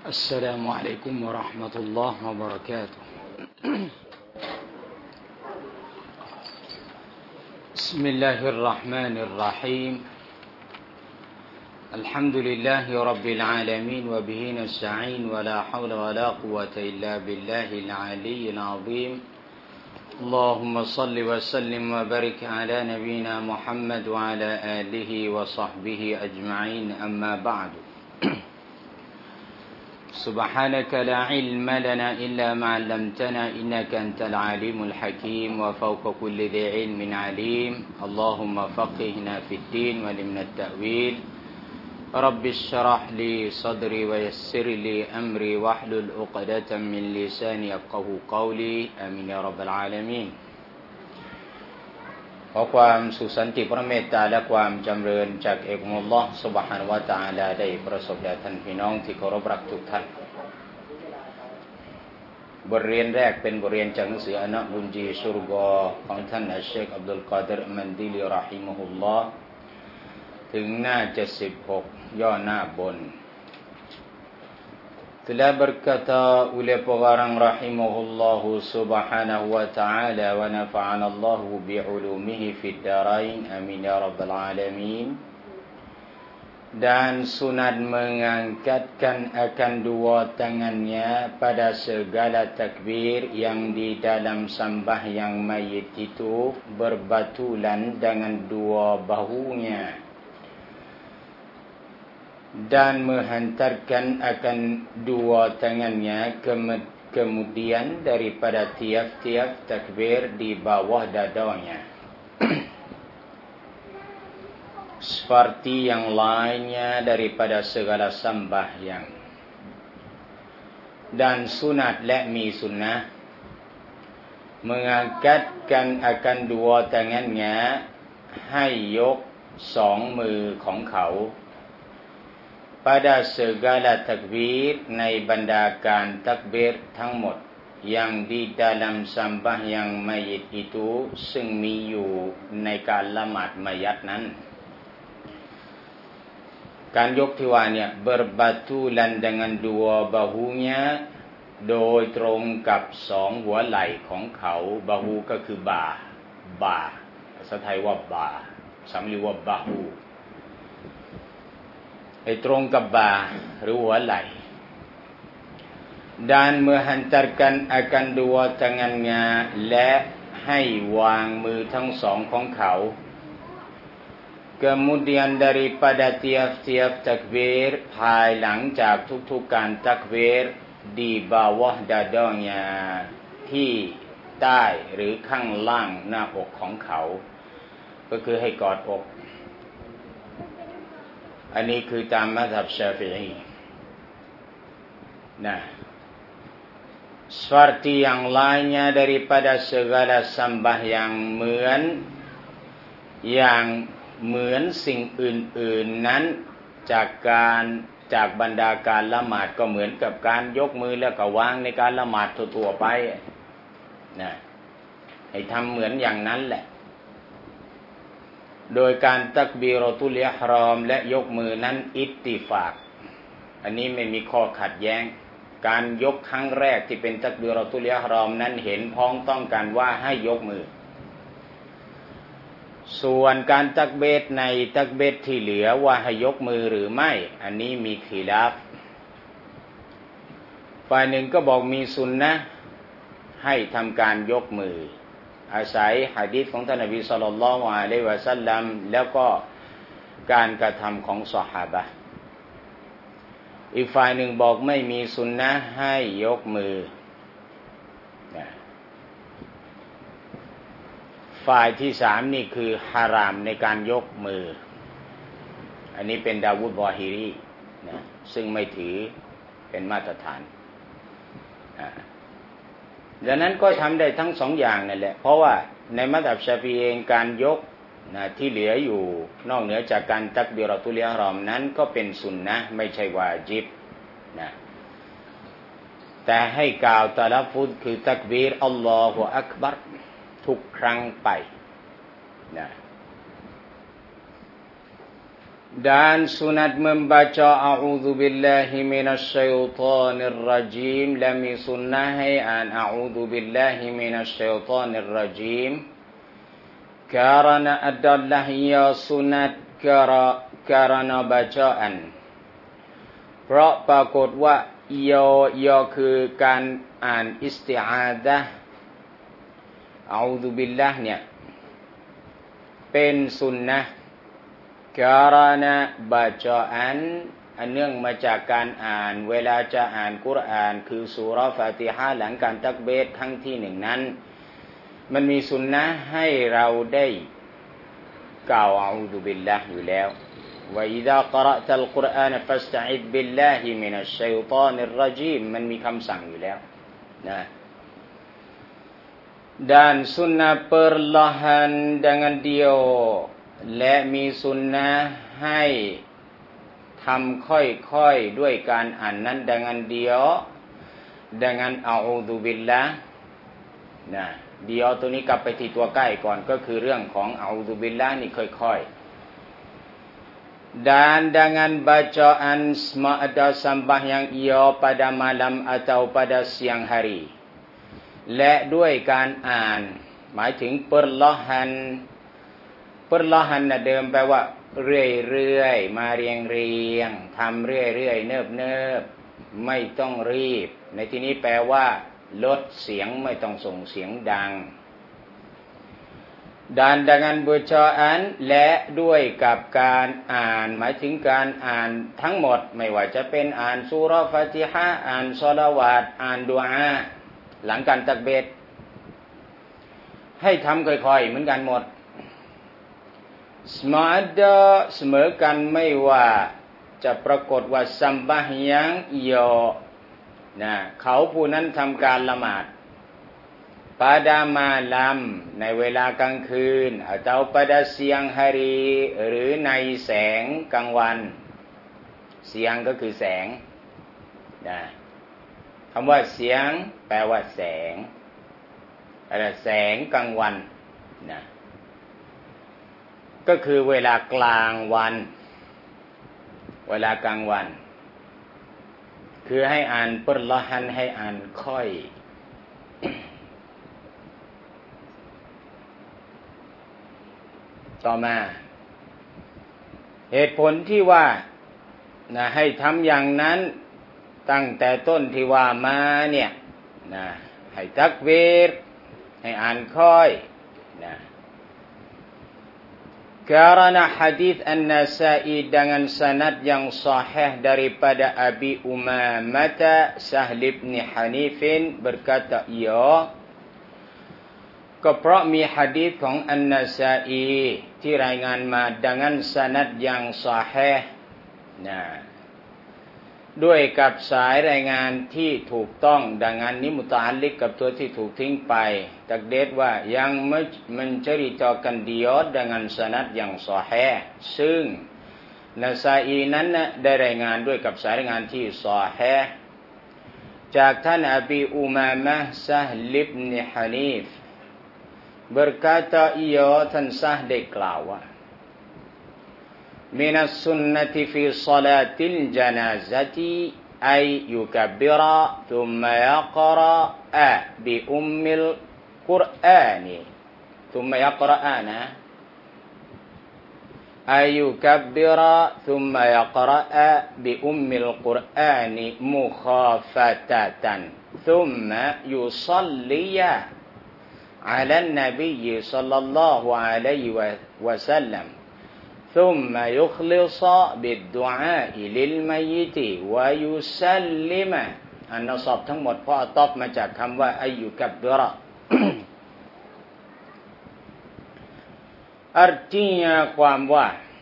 السلام عليكم ورحمة الله وبركاته بسم الله الرحمن الرحيم الحمد لله رب العالمين وبه نستعين ولا حول ولا قوة إلا بالله العلي العظيم اللهم صل وسلم وبارك على نبينا محمد وعلى آله وصحبه أجمعين أما بعد سبحانك لا علم لنا إلا ما علمتنا إنك أنت العليم الحكيم وفوق كل ذي علم عليم اللهم فقهنا في الدين وعلمنا التأويل رب اشرح لي صدري ويسر لي أمري واحلل عقدة من لساني يفقهوا قولي آمين يا رب العالمين ขอความสุขสันติพระเมตตาและความจำเริญจากเอกมุลลอฮ์ซุบฮานะฮูวะตะอาลาได้ประสบแด่ท่านพี่น้องที่เคารพรักทุกท่านบทเรียนแรกเป็นบทเรียนจากหนังสืออะนะบุญจีสุรกอของท่านอัชเชคอับดุลกอดิรมันดีลีเราะฮิมะฮุลลอฮ์ถึงหน้า76ย่อหน้าบนtelah berkata oleh pengarang rahimahullahu subhanahu wa ta'ala wa nafa'anallahu bi'ulumihi fid darain amin ya rabbal alamin dan sunat mengangkatkan akan dua tangannya pada segala takbir yang di dalam sembahyang mayit itu berbatulan dengan dua bahunya dan menghantarkan akan dua tangannya kemudian daripada tiap-tiap takbir di bawah dadanya seperti yang lainnya daripada segala sembahyang dan sunatและมีสุนนะห์ mengangkatkan akan dua tangannya ให้ยกสองมือของเขา pada segala takbir ในบรรดาการตักบีรทั้งหมด yang di dalam sembahyang mayit itu ซึ่งมีอยู่ในการละหมาดมัยยัตนั้นการยกที่ว่าเนี่ย berbatulan dengan dua bahunya โดยตรงกับสองหัวไหล่ของเขาบาฮูก็คือบ่าภาษาไทยว่าบ่าสำลีว่าบาฮูให้ตรงกับบ่าหรือหัวไหล่ dan menghantarkan akan dua tangannya และให้วางมือทั้งสองของเขา kemudian daripada tiap-tiap takbir ภายหลังจากทุกๆการตักบีร di bawah dadanya ที่ใต้หรือข้างล่างหน้าอกของเขาก็คือให้กอดอกอันนี้คือตามมัซฮับชาฟิอีnah seperti yang lainnya daripada segala sembahyang เหมือนสิ่งอื่นๆนั้นจากบรรดาการละหมาดก็เหมือนกับการยกมือแล้วก็วางในการละหมาดทั่วๆไปนะให้ทำเหมือนอย่างนั้นแหละโดยการตักบีรอตุลอิห์รอมและยกมือนั้นอิตติฟากอันนี้ไม่มีข้อขัดแย้งการยกครั้งแรกที่เป็นตักบีรอตุลอิห์รอมนั้นเห็นพ้องต้องกันว่าให้ยกมือส่วนการตักบีรในตักบีรที่เหลือว่าให้ยกมือหรือไม่อันนี้มีขีลาฟฝ่ายหนึ่งก็บอกมีสุนนะห์ให้ทำการยกมืออาศัยหะดีษของท่านนบีศ็อลลัลลอฮุอะลัยฮิวะซัลลัมแล้วก็การกระทำของซอฮาบะห์อีกฝ่ายหนึ่งบอกไม่มีสุนนะห์ให้ยกมือฝ่ายที่สามนี่คือฮารามในการยกมืออันนี้เป็นดาวูดบอฮิรีนะซึ่งไม่ถือเป็นมาตรฐานดังนั้นก็ทำได้ทั้งสองอย่างนั่นแหละเพราะว่าในมัซฮับชาฟิอีเองการยกที่เหลืออยู่นอกเหนือจากการตักบีรอตุลอิห์รอมนั้นก็เป็นสุนนะห์ไม่ใช่วาญิบนะแต่ให้กล่าวตะลัฟฟุซคือตักบีรอัลลอฮุอักบัรทุกครั้งไปนะ Dan sunat membaca a'udzubillahi minasyaitonirrajim. Lami sunnahai an a'udzubillahi minasyaitonirrajim. Karena adalah ia sunat karena bacaan. เพราะปรากฏว่ายอคือการอ่านอิสติอาซะห์อะอูซุบิลลาห์เนี่ยเป็นสุนนะห์การณะบาจาอันเนื่องมาจากการอ่านเวลาจะอ่านกุรอานคือซูเราะห์ฟาติฮะห์หลังการตักบีรครั้งที่1นั้นมันมีสุนนะห์ให้เราได้กล่าวอะอูซุบิลลาห์อยู่แล้วว่าอิซาक़เราะตัลกุรอานฟัสตะอิซบิลลาฮิมินัชชัยฏอนิรเราะญีมมันมีคำสั่งอยู่แล้วนะdan sunnah perlahan dengan dia และมีสุนนะห์ให้ทำค่อยๆด้วยการอ่านนั้น dengan dia dengan อะอูซุบิลลาห์นะdiaตัวนี้กลับไปที่ตัวใกล้ก่อนก็คือเรื่องของอะอูซุบิลลาห์นี่ค่อยๆ dan dengan bacaan semada sembahyang ia pada malam atau pada siang hari และด้วยการอ่านหมายถึงperlahan นะเดิมแปลว่าเรื่อยๆมาเรียงๆทำเรื่อยๆเนิบๆไม่ต้องรีบในที่นี้แปลว่าลดเสียงไม่ต้องส่งเสียงดัง dan dengan bacaan และด้วยกับการอ่านหมายถึงการอ่านทั้งหมดไม่ว่าจะเป็นอ่านซูเราะห์ฟาติฮะห์อ่านศอลาวาตอ่านดุอาหลังการตักบีรให้ทำค่อยๆเหมือนกันหมดsemadaเสมอกันไม่ว่าจะปรากฏว่าซัมบะฮ์ยังยอนะเขาผู้นั้นทำการละหมาด pada malam ในเวลากลางคืน atau pada siang hari หรือในแสงกลางวันเสียงก็คือแสงนะคำว่าเสียงแปลว่าแสงแสงกลางวันนะก็คือเวลากลางวันคือให้อ่านเปิดละหันให้อ่านค่อยต่อมาเหตุผลที่ว่านะให้ทำอย่างนั้นตั้งแต่ต้นที่ว่ามาเนี่ยนะให้ตักบีรให้อ่านค่อยนะkarena hadis An-Nasa'i dengan sanad yang sahih daripada Abi Umamah Sahl bin Hanif berkata ia ก็เพราะมีหะดีษของอันนาซาอีที่รายงานมาdengan sanad yang sahihนะด้วยกับสายรายงานที่ถูกต้องดังนั้นนี้มุตะอัลลิกกับตัวที่ถูกทิ้งไปตักเดดว่ายังmenceritakan dia dengan sanad yang sahih ซึ่งนาซาอีนั้นได้รายงานด้วยกับสายรายงานที่ซอฮีห์จากท่านอบีอุมามะห์ซะฮ์บินฮานีฟ berkata ia ท่านซะฮ์ได้กล่าวว่าمن السنة في صلاة الجنازة أي يكبر ثم يقرأ بأم القرآن ثم يقرأان أي يكبر ثم يقرأ بأم القرآن مخافتة ثم يصلي على النبي صلى الله عليه وسلم ثم يخلص بالدعاء للميت ويسلم อันนสอบทั้งหมดเพราะตอบมาจากคำว่าอายุกับบิระ artinya ความว่า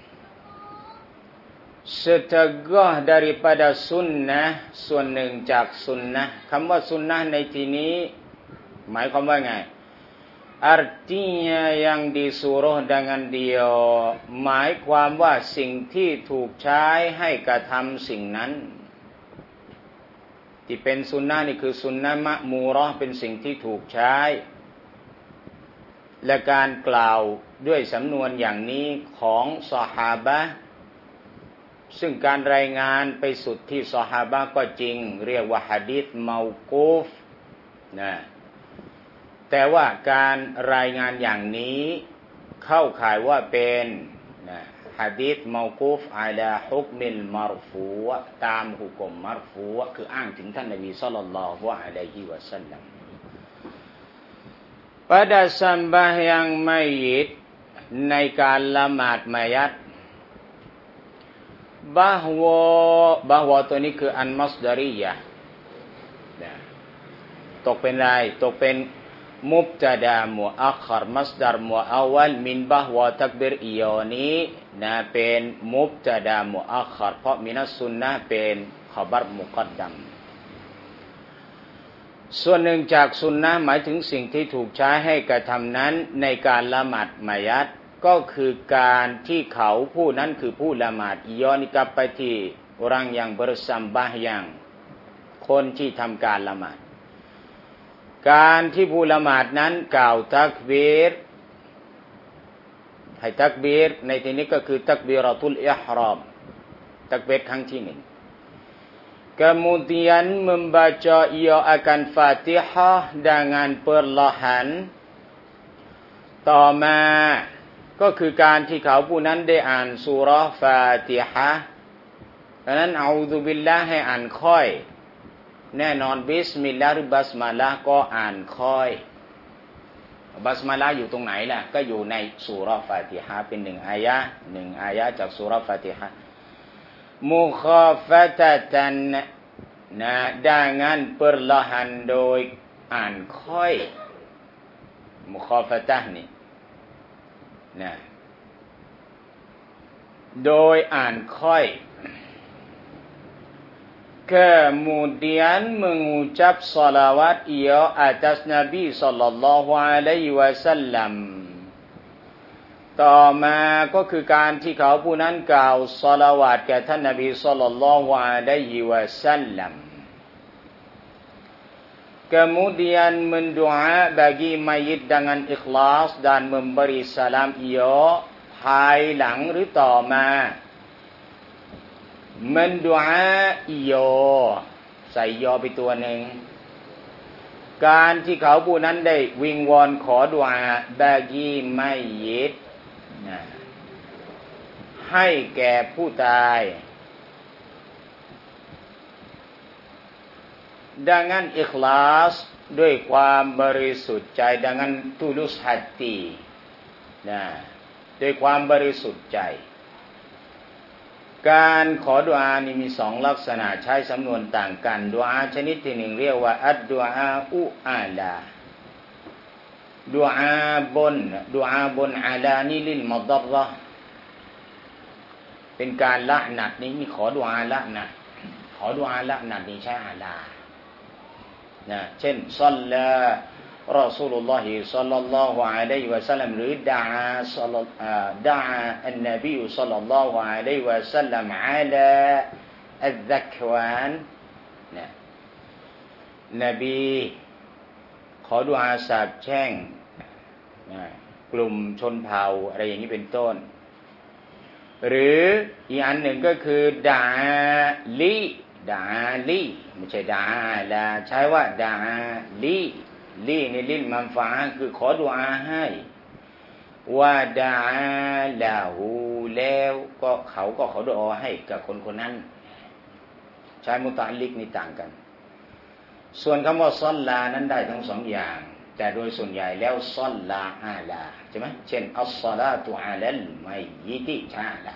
setengah daripada sunnah ส่วนหนึ่งจากสุนนะห์คำว่าสุนนะห์ในที่นี้หมายความว่าไงartinya yang disuruh dengan dia หมายความว่าสิ่งที่ถูกใช้ให้กระทำสิ่งนั้นที่เป็นสุนนะห์นี่คือสุนนะห์มะมูเราะห์เป็นสิ่งที่ถูกใช้และการกล่าวด้วยสำนวนอย่างนี้ของซอฮาบะห์ซึ่งการรายงานไปสุดที่ซอฮาบะห์ก็จริงเรียกว่าหะดีษเมากูฟนะแต่ว่าการรายงานอย่างนี้เข้าข่ายว่าเป็นนะหะดีษเมากูฟอะลาฮุกมิลมัรฟูอ์ตามหุกมมัรฟูอ์คืออ้างถึงท่านนบีศ็อลลัลลอฮุอะลัยฮิวะซัลลัมpada sembahyang mayit ในการละหมาดมัยยิตbahwa ตัวนี้คืออันมัสดารียะตกเป็นไรตกเป็นมุบตะดามุอัคคัรมัสดารมุอวัลมินบะฮวะตักบิรอียอนี้นะเป็นมุบตะดามุอัคคัรเพราะมินัสซุนนะห์เป็นขบัรมุกัดดัมส่วนหนึ่งจากซุนนะห์หมายถึงสิ่งที่ถูกใช้ให้กระทำนั้นในการละหมาดมัยยิตก็คือการที่เขาผู้นั้นคือผู้ละหมาดย้อนกลับไปที่orang yang bersembahyangคนที่ทำการละหมาดการที่ผู้ละหมาดนั้นกล่าวตักบีรให้ตักบีรในที่นี้ก็คือตักบีเราะตุลอิห์รอมตักบีรครั้งที่หนึ่งkemudian membaca ia akan Fatihah dengan perlahan ต่อมาก็คือการที่เขาผู้นั้นได้อ่านซูเราะห์ฟาติฮะห์ดังนั้นเอาซุบิลลาห์ให้อ่านค่อยแน่นอนบิสมิลลาห์หรือบัสมาละห์ก็อ่านค่อยบัสมาละห์อยู่ตรงไหนล่ะก็อยู่ในซูเราะห์ฟาติฮะห์เป็น1อายะห์จากซูเราะห์ฟาติฮะห์มุคาฟะตะตันนะ dengan perlahan โดยอ่านค่อยมุคาฟะตะห์นี่นะโดยอ่านค่อย kemudian mengucap salawat ia atas Nabi sallallahu alaihi wasallam ต่อมาก็คือการที่เขาผู้นั้นกล่าวศอลาวาตแก่ท่านนบีศ็อลลัลลอฮุอะลัยฮิวะซัลลัม kemudian mendoa bagi mayit dengan ikhlas dan memberi salam ia ภายหลังหรือต่อมา mendoa ia ใส่ยอไปตัวหนึ่งการที่เขาผู้นั้นได้วิงวอนขอดุอาบากีมัยยิตให้แก่ผู้ตายdengan ikhlas ด้วยความบริสุทธิ์ใจ dengan tulus hati ด้วยความบริสุทธิ์ใจการขอดุอานี่มี2ลักษณะใช้สำนวนต่างกันดุอาชนิดที่1เรียกว่าอัดดุอาอุอาลาดุอาบนอาลานี่ลิลมัดเราะห์เป็นการละหนัดนี่มีขอดุอาละหนัดขอดุอาละหนัดนี่ใช้อาลานะเช่นซัลลารอซูลุลลอฮิศ็อลลัลลอฮุอะลัยฮิวะซัลลัมหรือดะอาอันนบีศ็อลลัลลอฮุอะลัยฮิวะซัลลัมอะลาอัซซักวานนะนบีขอดุอาสาบแช่งกลุ่มชนเผ่าอะไรอย่างนี้เป็นต้นหรืออีกอันหนึ่งก็คือดาลีไม่ใช่ดาลาใช้ว่าดาลีในลิลมันฟาคือขอดุอาให้ว่าดาลาหูแล้วก็เขาก็ขอดุอาให้กับคนคนนั้นใช้มุตะลิกนี่ต่างกันส่วนคำว่าซอลลานั้นได้ทั้ง2อย่างแต่โดยส่วนใหญ่แล้วซอลลาอาลาใช่ไหมเช่นอัสศอลาตุอะลัลมัยยิติชาลา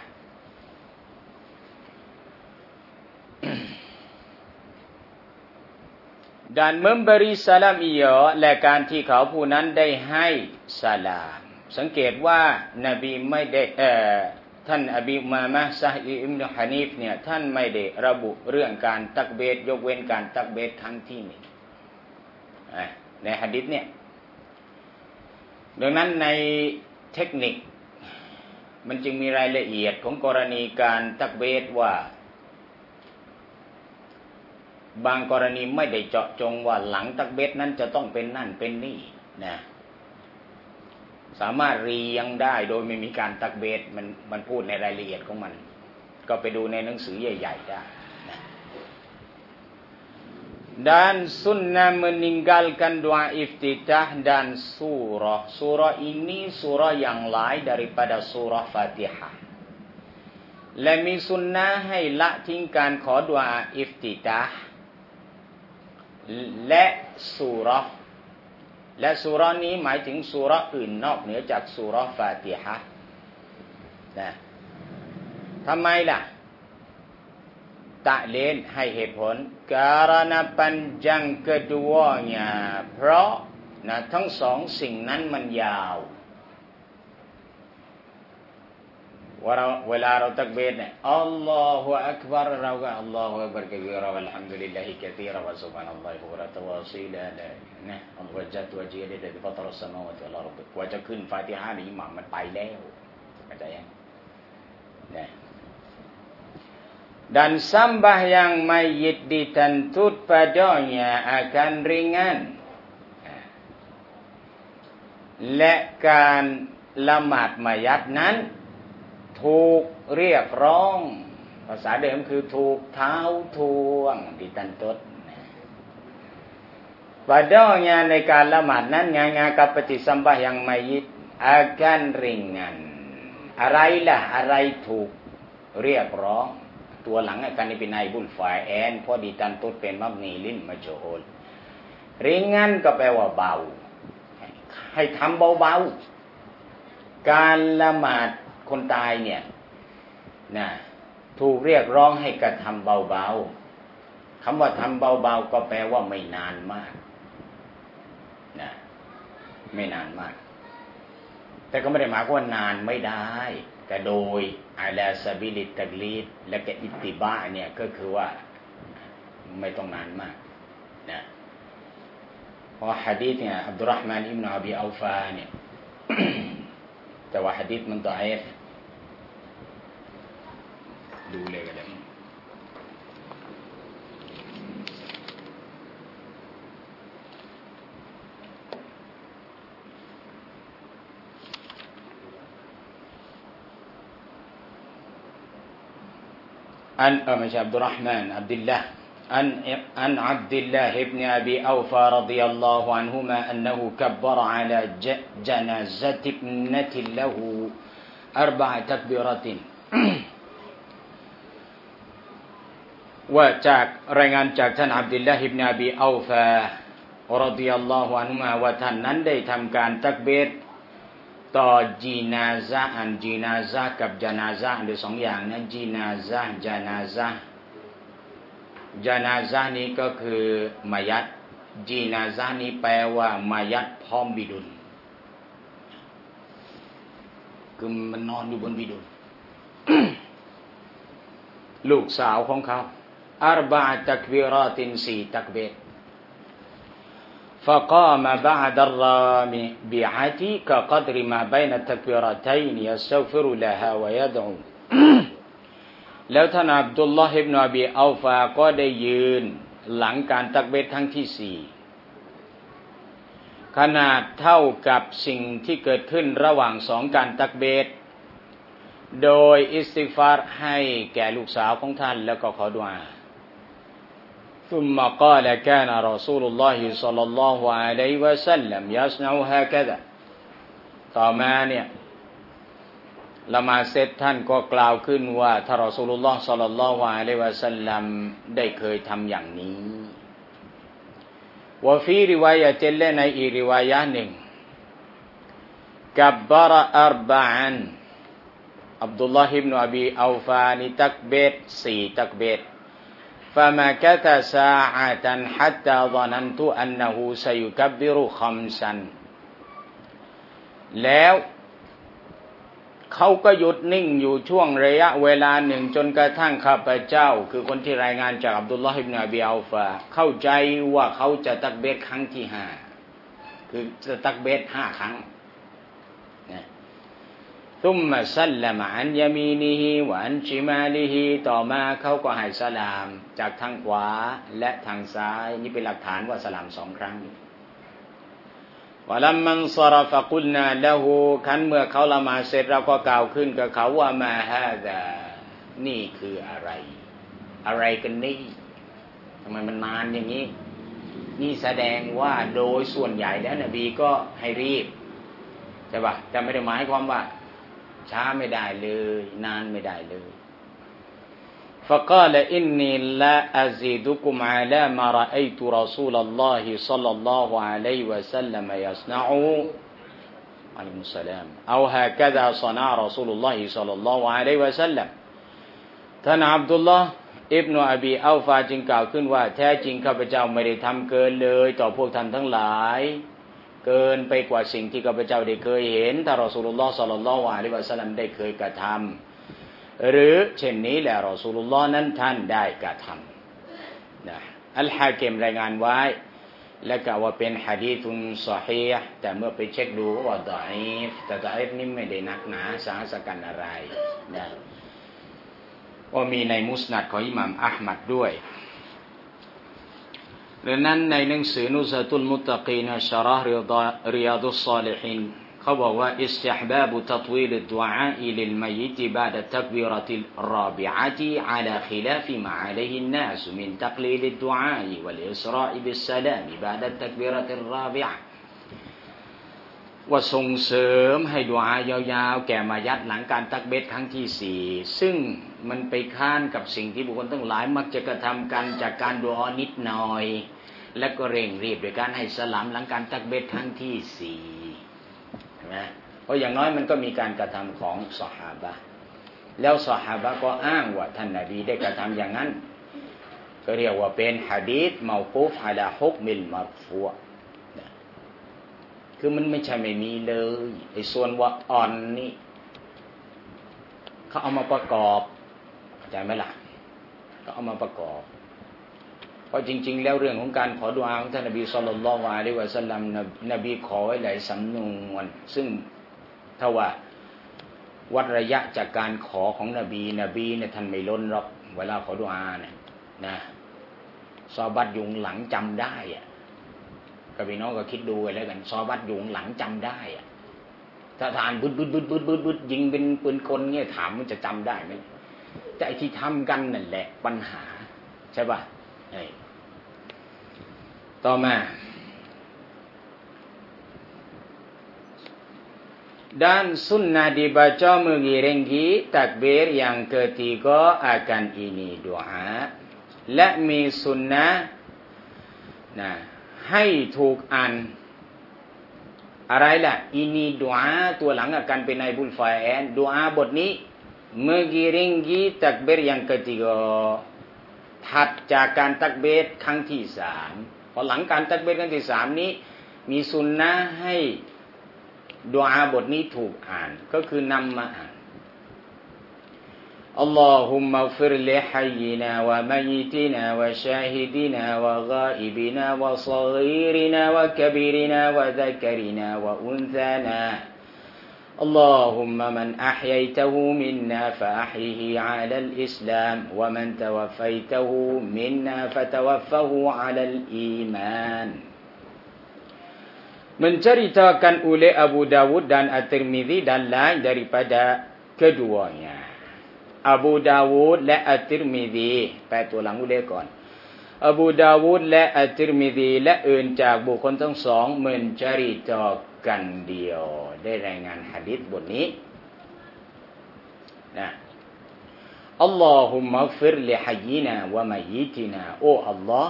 dan memberi salam ia และการที่เขาผู้นั้นได้ให้สลามสังเกตว่านบีไม่ได้ท่านอบีอุมามะห์ซะฮ์อิบนุฮานีฟเนี่ยท่านไม่ได้ระบุเรื่องการตักบีรยกเว้นการตักบีรครั้งที่1ในหะดีษเนี่ยดังนั้นในเทคนิคมันจึงมีรายละเอียดของกรณีการตักบีรว่าบางกรณีไม่ได้เจาะจงว่าหลังตักบีรนั้นจะต้องเป็นนั่นเป็นนี่นะสามารถเรียงได้โดยไม่มีการตักบีรมันพูดในรายละเอียดของมันก็ไปดูในหนังสือใหญ่ๆได้นะdan sunnah meninggalkan doa iftitah dan surah ini surah yang lain daripada surah Fatihah และมีสุนนะให้ละทิ้งการขอดุอาอิฟติตาห์และซูเราะห์นี้หมายถึงซูเราะห์อื่นนอกเหนือจากซูเราะห์ฟาติฮะห์นะทำไมล่ะตะเลนให้เหตุผล karena panjang keduanya เพราะนะทั้งสองสิ่งนั้นมันยาวเวลาเราตักบีรเนี่ยอัลลอฮุอักบัรเราก็อัลลอฮุอักบัรกะบีรวัลฮัมดุลิลลาฮิกะซีรวะซุบฮานัลลอฮิบุกเราะตะวะซีลานะอัลวะจัตวะจีลิลฟัตรัสสมาวาติวัลอัรฎกว่าจะขึ้นฟาติฮะห์นี่อิหม่ามมันไปแล้วเข้าใจยังนะ dan sembahyang mayit dituntut padanya akan ringan และการละหมาดมัยัตนั้นถูกเรียกร้องภาษาเดิมคือถูกเท้าทวงdituntut padanya ในการละหมาดนั้นงานกับปฏิสัมภะyang mayit akan ringan อะไรล่ะอะไรถูกเรียกร้องตัวหลังอาการนี้เป็นไอบุลฟาแอนพอdituntutเป็นมับนีลินมัจฮูลringanก็แปลว่าเบาให้ทำเบาๆการละหมาดคนตายเนี่ยนะถูกเรียกร้องให้กระทำเบาๆคำว่าทำเบาๆก็แปลว่าไม่นานมากนะไม่นานมากแต่ก็ไม่ได้หมายความว่านานไม่ได้แต่โดยอาลาซาบิลิตักลีดและก็อิตติบะเนี่ยก็คือว่าไม่ต้องนานมากนะเพราะหะดีษเนี่ยอับดุลเราะห์มานอิบนุอบีเอาฟาเนี่ยแต่ว่าหะดีษมันฎออีฟดูเลยก็ได้ไม่ใช่อับดุลเราะห์มานอับดุลลาห์عن عبد الله بن أبي أوفى رضي الله عنهما أنه كبر على جنازة ابنة له 4 تكبيرات ว่าจากรายงานจากท่านอับดุลลาห์อิบนุอบีเอาฟารอฎิยัลลอฮุอันฮุมาว่าท่านนั้นได้ทำการตักบีรต่อจีนาซะห์จีนาซะห์กับญะนาซะห์ด้วย2อย่างนะจีนาซะห์ญะนาซะห์ญะนาซะห์นี้ก็คือมัยัตจีนาซะห์นี้แปลว่ามัยัตพร้อมบิดุลคือมันนอนอยู่บนบิดุล ลูกสาวของเขา4 تكبيرات 4 تكبير فقام بعد الرابعة كقدر ما بين التكبيرتين يستغفر لها ويدعو แล้วท่านอับดุลลอฮ์อิบนุอบีเอาฟาก็ได้ยืนหลังการตักบีรครั้งที่4ขนาดเท่ากับสิ่งที่เกิดขึ้นระหว่าง2การตักบีรโดยอิสติฆฟารให้แก่ลูกสาวของท่านแล้วก็ขอดุอาثم قال كان رسول الله صلى الله عليه وسلم يصنع هكذا ต่อมาเนี่ยละหมาดเสร็จท่านก็กล่าวขึ้นว่าท่านรอซูลุลลอฮ์ศ็อลลัลลอฮุอะลัยฮิวะซัลลัมได้เคยทำอย่างนี้วะฟีริวายะห์และในอีกริวายะห์หนึ่งกับบะระ4อับดุลลอฮ์อิบนุอบีเอาฟานิตักบีร4ตักบีรفمكث ساعة حتى ظننت أنه سيكبر 5แล้วเขาก็หยุดนิ่งอยู่ช่วงระยะเวลาหนึ่งจนกระทั่งข้าพเจ้าคือคนที่รายงานจากอับดุลลอฮ์อิบนุอบีเอาฟาเข้าใจว่าเขาจะตักบีรครั้งที่5คือจะตักบีร5ครั้งนะثم سلم عن يمينه وعن شماله ต่อมาเขาก็ให้สลามจากทางขวาและทางซ้ายนี่เป็นหลักฐานว่าสลาม2ครั้ง ولما انصرف قلنا له คันเมื่อเขาละหมาดเสร็จเราก็กล่าวขึ้นกับเขาว่ามาฮาซานี่คืออะไรกันนี่ทำไมมันนานอย่างนี้นี่แสดงว่าโดยส่วนใหญ่แล้วนบีก็ให้รีบใช่ป่ะแต่ไม่ได้หมายความว่าช้าไม่ได้เลยนานไม่ได้เลยفقال إني لا أزيدكم على ما رأيت رسول الله صلى الله عليه وسلم يصنع عليه السلام أو هكذا صنع رسول الله صلى الله عليه وسلم ท่านอับดุลลอฮ์อิบนุอบีอัลฟาจึงกล่าวขึ้นว่าแท้จริงข้าพเจ้าไม่ได้ทำเกินเลยต่อพวกท่านทั้งหลายเกินไปกว่าสิ่งที่ข้าพเจ้าได้เคยเห็นท่านรอซูลุลลอฮ์ศ็อลลัลลอฮุอะลัยฮิวะซัลลัมได้เคยกระทำหรือเช่นนี้แหละรอซูลุลลอฮ์นั้นท่านได้กระทำนะอัลฮากิมรายงานไว้และกล่าวว่าเป็นหะดีษศอฮีฮ์แต่เมื่อไปเช็คดูว่าดออีฟแต่ดออีฟนี่ไม่ได้หนักหนาสาหัสกันอะไรนะว่ามีในมุสนัดของอิหม่ามอะห์มัดด้วยดังนั้นในหนังสือนุซะตุลมุตตะกีนชะเราะห์ริยาดุศศอลิฮีนเขาบอกว่าอิสติห์บาบุตัฏวีลดุอาอิลิลมัยยิตบะดะตักบีเราะติลราบิอะติอะลาคิลาฟิมาอะลัยฮินนาสมินตักลีลิดดุอาวัลอิสราอิบิสสลามบะดะตักบีเราะติลราบิอะว่าส่งเสริมให้ดุอายาวๆแก่มายัดหลังการตักเบรครั้งที่4ซึ่งมันไปค้านกับสิ่งที่บุคคลทั้งหลายมักจะกระทำกันจากการดุอานิดหน่อยและก็เร่งรีบโดยการให้สลามหลังการตักเบรคครั้งที่4เห็นไหมเพราะอย่างน้อยมันก็มีการกระทำของซอฮาบะห์แล้วซอฮาบะห์ก็อ้างว่าท่านนบีได้กระทำอย่างนั้นก็เรียกว่าเป็นหะดีษเมากูฟอะลาฮุกมิลมัรฟูอ์คือมันไม่ใช่ไม่มีเลยไอ้ส่วนว่าอ่อนนี่เขาเอามาประกอบเข้าใจไหมล่ะก็เอามาประกอบเพราะจริงๆแล้วเรื่องของการขอดุอาของท่านนบีศ็อลลัลลอฮุอะลัยฮิวะซัลลัมนบีขอไว้หลายสำนวนซึ่งถ้าว่าวัดระยะจากการขอของนบีเนี่ยท่านไม่ล้นหรอกเวลาขอดุอาเนี่ยนะซอฮาบะห์ยุงหลังจำได้อะก็พี่น้องก็คิดดูกันแล้วกันซอฮาบะห์ยุงหลังจำได้อะถ้าทานบึดยิงเป็นปืนกลเนี่ยถามมันจะจำได้ไหมแต่ไอ้ที่ทำกันนั่นแหละปัญหาใช่ป่ะต่อมาdan sunnah dibaca mengiringi takbir yang ketiga akan ini doa และมีสุนนะนะให้ถูกอ่านอะไรล่ะอินีดุอาตัวหลังอาการเป็นไอบุลฟาเอนดุอาบทนี้mengiringi takbir yang ketiga ถัดจากการตักบีรครั้งที่3พอหลังการตักบีรครั้งที่3นี้มีสุนนะให้ดุอาบทนี้ถูกอ่านก็คือนำมาอ่านอัลลอฮุมมัฆฟิรลิฮัยยินาwa mayyitina wa shahidina wa ghaibina wa saghirina wa kabirina wa dhakarina wa unthana اللهم من أحييته منا فأحيه على الإسلام ومن توفيته منا فتوفه على الإيمان menceritakan oleh Abu Dawud dan At-Tirmidzi dan lain daripada keduanya Abu Dawud และ At-Tirmidzi แปลตัวหลังอุเลก่อน Abu Dawud และ At-Tirmidzi และอื่นจากบุคคลทั้งสองmenceritakan dia ได้รายงานหะดีษบทนี้นะอัลลอฮุมมัฆฟิรลิฮัยยินาวะมัยยิตินาโอ้อัลลอฮ์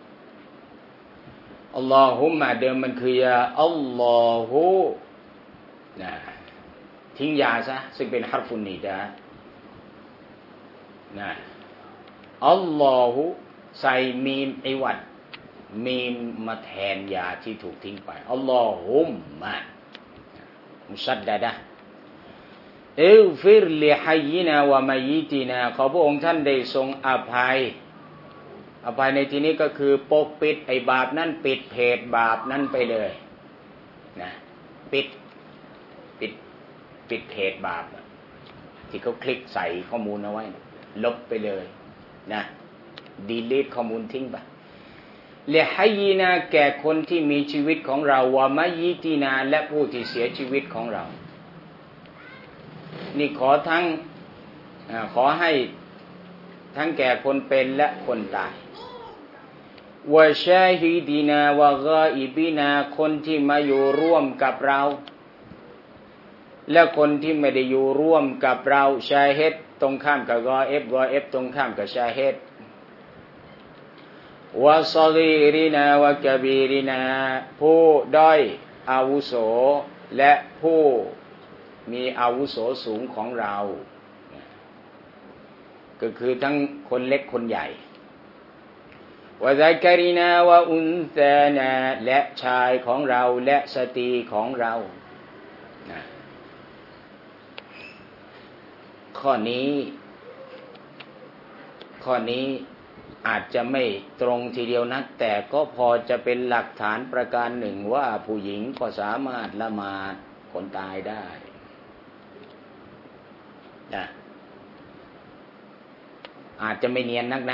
อัลลอฮุมะเดิมมันคือยาอัลลอฮุนะทิ้งยาซะซึ่งเป็นฮัรฟุนนิดานะอัลลอฮุใส่มีมไอวัดมีมมาแทนยาที่ถูกทิ้งไปอัลลอฮุมมะมุชัดดะดะอิฆฟิรลิฮัยยินาวะมัยยิตินาขอพระองค์ท่านได้ทรงอภัยในที่นี้ก็คือปกปิดไอ้บาปนั้นปิดเพจบาปนั้นไปเลยนะปิดเพจบาปที่เขาคลิกใส่ข้อมูลเอาไว้ลบไปเลยนะดีลีทข้อมูลทิ้งไปลิฮัยยินาแก่คนที่มีชีวิตของเราวะมัยยิตินาและผู้ที่เสียชีวิตของเรานี่ขอทั้งขอให้ทั้งแก่คนเป็นและคนตายวะชาฮิดีนาวะกออิบินาคนที่มาอยู่ร่วมกับเราและคนที่ไม่ได้อยู่ร่วมกับเราชาฮิดตรงข้ามกับกอเอฟตรงข้ามกับชาฮิดวะซอกีรินาวะกะบีรินาผู้ด้อยอาวุโสและผู้มีอาวุโสสูงของเราก็คือทั้งคนเล็กคนใหญ่วะซักรินาวะอุนซานาและชายของเราและสตรีของเราข้อนี้อาจจะไม่ตรงทีเดียวนะแต่ก็พอจะเป็นหลักฐานประการหนึ่งว่าผู้หญิงก็สามารถละหมาดคนตายได้นะอาจจะไม่เนียนนักนะ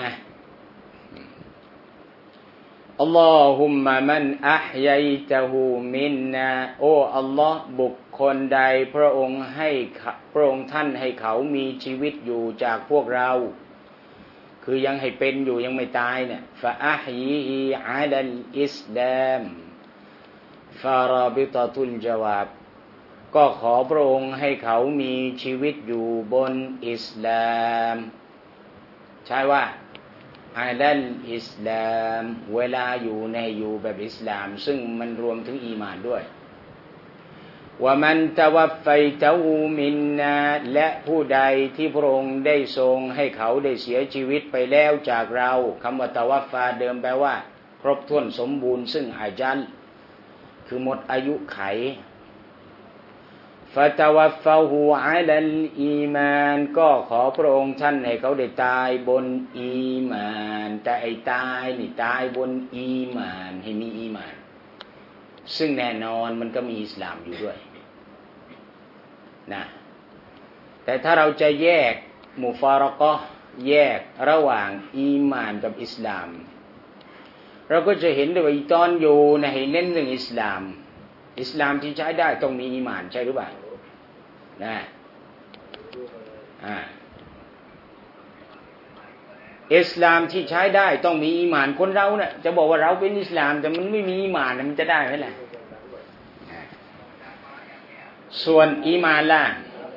อัลลอฮุมมะมันอะฮยัยตะฮูมินนาโอ้อัลลอฮ์บุคคลใดพระองค์ท่านให้เขามีชีวิตอยู่จากพวกเราคือยังให้เป็นอยู่ยังไม่ตายเนี่ยฟะอะฮยีฮิอะลัลอิสลามฟาราบิตะตุลญาวาบก็ขอพระองค์ให้เขามีชีวิตอยู่บนอิสลามใช่ว่าอะลัลอิสลามเวลาอยู่แบบอิสลามซึ่งมันรวมถึงอีหม่านด้วยว่ามันตะวัฟไฟตะอูมินนาและผู้ใดที่พระองค์ได้ทรงให้เขาได้เสียชีวิตไปแล้วจากเราคำว่าตะวัฟฟาเดิมแปลว่าครบถ้วนสมบูรณ์ซึ่งอาญัลคือหมดอายุไขฟะตะวัฟฟะฮูอะลัลอีมานก็ขอพระองค์ท่านให้เขาได้ตายบนอีมานแต่ไอ้ตายนี่ตายบนอีมานให้มีอีมานซึ่งแน่นอนมันก็มีอิสลามอยู่ด้วยนะแต่ถ้าเราจะแยกมุฟารากะห์แยกระหว่างอีมานกับอิสลามเราก็จะเห็นได้ว่าตอนอยู่นะให้เน้นเรื่องอิสลามที่ใช้ได้ต้องมีอีหม่านใช่หรือเปล่านะอิสลามที่ใช้ได้ต้องมีอีหม่านคนเราเนี่ยจะบอกว่าเราเป็นอิสลามแต่มันไม่มีอีหม่านมันจะได้ไหมล่ะส่วนอีหม่านล่ะ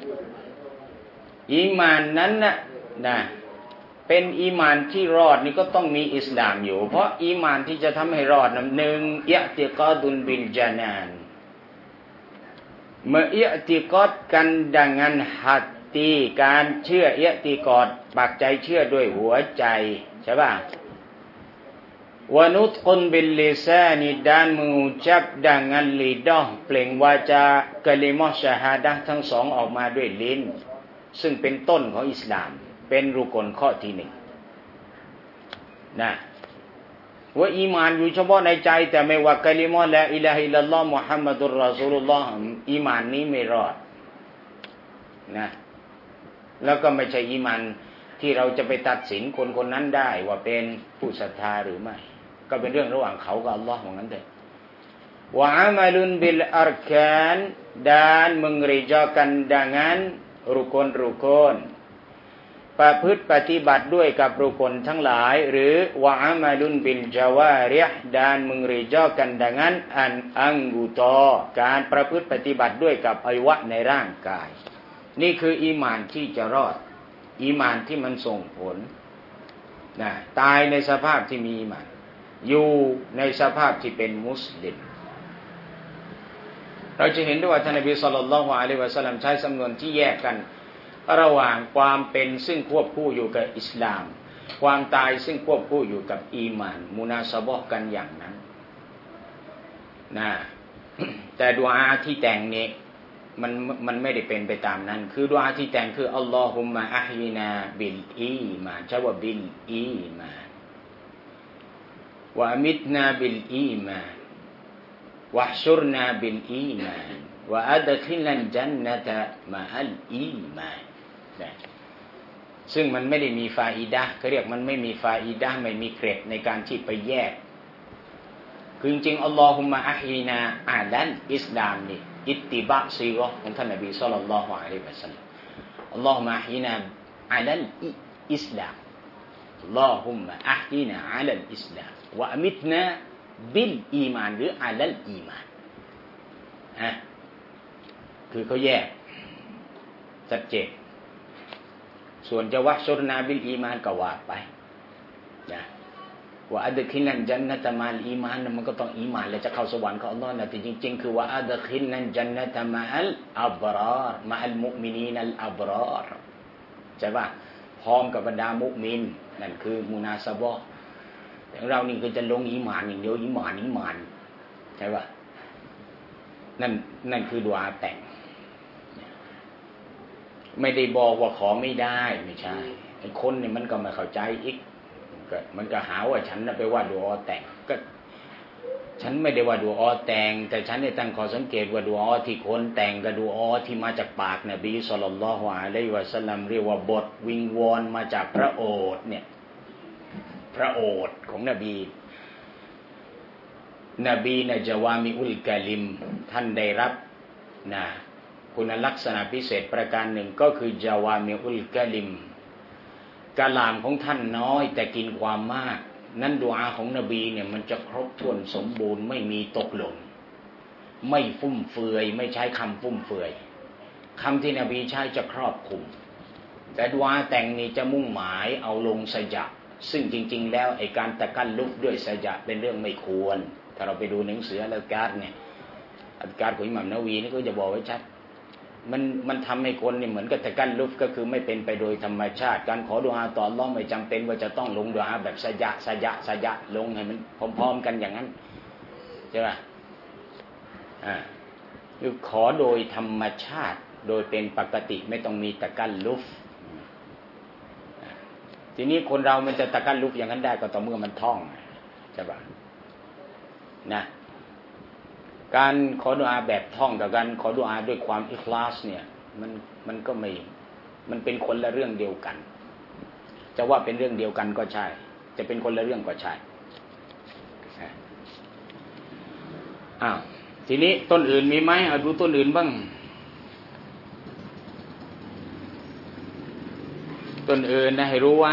อีหม่านนั้นนะเป็นอีหม่านที่รอดนี่ก็ต้องมีอิสลามอยู่เพราะอีหม่านที่จะทำให้รอดนั้นหนึ่งอิอ์ติกาดุนบิลญานานเมื่ออิอ์ติกาดกันดังนั้นหัตตีการเชื่ออิอ์ติกาดปักใจเชื่อด้วยหัวใจใช่ป่ะวะนุตกุนบิลลิซานิด้านมือจับดังนั้นลิดอเปล่งวาจากะลิมะชะฮาดะห์ทั้งสองออกมาด้วยลิ้นซึ่งเป็นต้นของอิสลามเป็นรุกนข้อที่หนึ่งนะว่าอีมานอยู่เฉพาะในใจแต่ไม่ว่ากะลิมะลาอิลาฮะอิลลัลลอฮ์มุฮัมมัดุรรอซูลุลลอฮ์อีมานนี้ไม่รอดนะแล้วก็ไม่ใช่อีมานที่เราจะไปตัดสินคนคนนั้นได้ว่าเป็นผู้ศรัทธาหรือไม่ก็เป็นเรื่องระหว่างเขากับอัลลอฮ์เหมือนกันเถอะวะอามัลุนบิลอัรกาน dan mengerjakan dengan rukun-rukun ประพฤติปฏิบัติด้วยกับรุกนทั้งหลายหรือวะอามัลุนบิลจาวาริห์ dan mengerjakan dengan anggota การประพฤติปฏิบัติด้วยกับอวัยวะในร่างกายนี่คืออีหม่านที่จะรอดอีหม่านที่มันส่งผลนะตายในสภาพที่มีอีหม่านอยู่ในสภาพที่เป็นมุสลิมเราจะเห็นด้วยว่าท่านนบีศ็อลลัลลอฮุอะลัยฮิวะซัลลัมใช้สำนวนที่แยกกันระหว่างความเป็นซึ่งควบคู่อยู่กับอิสลามความตายซึ่งควบคู่อยู่กับอีหม่านมุนาซะบะห์กันอย่างนั้นนะแต่ดุอาที่แต่งนี้มันไม่ได้เป็นไปตามนั้นคือดุอาที่แต่งคืออัลลอฮุมมะอะฮีนาบิลอีมานใช่ว่าบิลอีมานวะอมิตนาบิลอีมานวะห์ชุรนาบิลอีมานวะอัดคิลันญันนะตะมะอัลอีมานซึ่งมันไม่ได้มีฟาอิดะห์เขาเรียกมันไม่มีฟาอิดะห์ไม่มีเกร็ดในการที่ไปแยกคือจริงๆอัลลอฮุมมะอะฮีนาอะลัลอิสลามนี่อิตติบะซีเราะห์ของท่านนบีศ็อลลัลลอฮุอะลัยฮิวะซัลลัมอัลลอฮุมะอะฮีนาอะลัลอิสลามอัลลอฮุมมะอะฮีนาอะลัลอิสลามวะอะมิตนาบิลอีมานหรืออะลัลอีมานคือเขาแยกชัดเจนส่วนจะวะชุรนาบิลอีมานก็ว่าไปนะว่าอัดขินันจันนะตะมาลอีมานมันก็ต้องอีมานแล้วจะเข้าสวรรค์ของอัลเลาะห์นะแต่จริงๆคือว่าอัดขินันจันนะตะมาอัลอับรอรมะอัลมุอ์มินีนัลอับรอรใช่ป่ะพร้อมกับบรรดามุมินนั่นคือมุนาซะบะห์แต่เรานี่คือจะลงอีหม่านอย่างเดียวอีหม่านใช่ป่ะนั่นคือดุอาแต่งไม่ได้บอกว่าขอไม่ได้ไม่ใช่ไอ้คนเนี่ยมันก็ไม่เข้าใจอีกมันก็หาว่าฉันน่ะไปว่าดุอาแต่งก็ฉันไม่ได้ว่าดุอาแต่งแต่ฉันได้ตั้งข้อสังเกตว่าดุอาที่คนแต่งกับดุอาที่มาจากปากนบีศ็อลลัลลอฮุอะลัยฮิวะซัลลัมเรียกว่าบทวิงวอนมาจากพระโอษฐ์เนี่ยพระโอษฐ์ของนบีนะจาวามิอุลกะลิมท่านได้รับนะคุณลักษณะพิเศษประการหนึ่งก็คือจาวามิอุลกะลิมกะลามของท่านน้อยแต่กินความมากนั้นดุอาของนบีเนี่ยมันจะครบถ้วนสมบูรณ์ไม่มีตกหล่นไม่ฟุ่มเฟือยไม่ใช้คำฟุ่มเฟือยคำที่นบีใช้จะครอบคลุมแต่ดุอาแต่งนี่จะมุ่งหมายเอาลงสยะซึ่งจริงๆแล้วไอ้การตะกั่นลุกด้วยสยะเป็นเรื่องไม่ควรถ้าเราไปดูหนังสืออัลกาดเนี่ยอัลกาดของอิหม่ามนะวีนี่ก็จะบอกไว้ชัดมันทำให้คนเนี่ยเหมือนกับตะกั่นลุกก็คือไม่เป็นไปโดยธรรมชาติการขอดุอาต่ออัลเลาะห์ไม่จำเป็นว่าจะต้องลงดุอาแบบสยะลงให้มันพร้อมๆกันอย่างนั้นใช่ป่ะคือขอโดยธรรมชาติโดยเป็นปกติไม่ต้องมีตะกั่นลุกทีนี้คนเรามันจะตะกั่นลุกอย่างนั้นได้ก็ต่อเมื่อมันท่องใช่ป่ะนะการขอดุอาแบบท่องกับการขอดุอาด้วยความอิคลาสเนี่ยมันก็ไม่มันเป็นคนละเรื่องเดียวกันจะว่าเป็นเรื่องเดียวกันก็ใช่จะเป็นคนละเรื่องก็ใช่ทีนี้ต้นอื่นมีไหมเอาดูต้นอื่นบ้างต้นอื่นนะให้รู้ไว้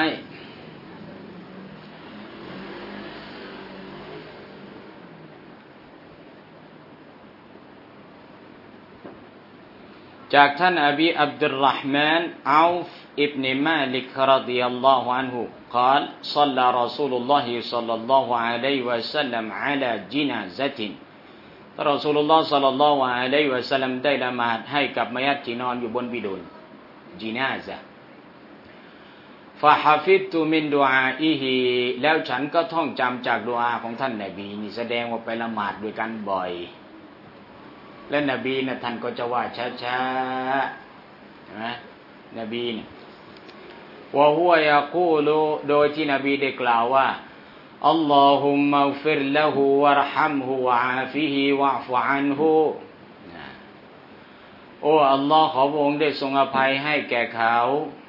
จากท่านอบีอับดุลรห์มานอัฟอิบนุมาลิกรฎิยัลลอฮุอันฮุกล่าวศ็อลลารอซูลุลลอฮิศ็อลลัลลอฮุอะลัยฮิวะซัลลัมอะลาจินาซะตินรอซูลุลลอฮ์ศ็อลลัลลอฮุอะลัยฮิวะซัลลัมได้ละหมาดให้กับมัยยิดที่นอนอยู่บนบิดุลจินาซะฟะฮะฟิตุมินดุอาอิฮิแล้วฉันก็ท่องจำจากดุอาของท่านนบีนี่แสดงว่าไปละหมาดด้วยกันบ่อยและนบีนะท่านก็จะว่าช้าๆนะนบีเนี่ยว่าฮุวยะกูลุโดยที่นบีได้กล่าวว่าอัลลอฮุมมัฆฟิรละฮูวะรฮัมฮูวะอาฟิฮิวะอ์ฟุอันฮูโอ้อัลลอฮ์ขอพระองค์ได้ทรงอภัยให้แก่เขา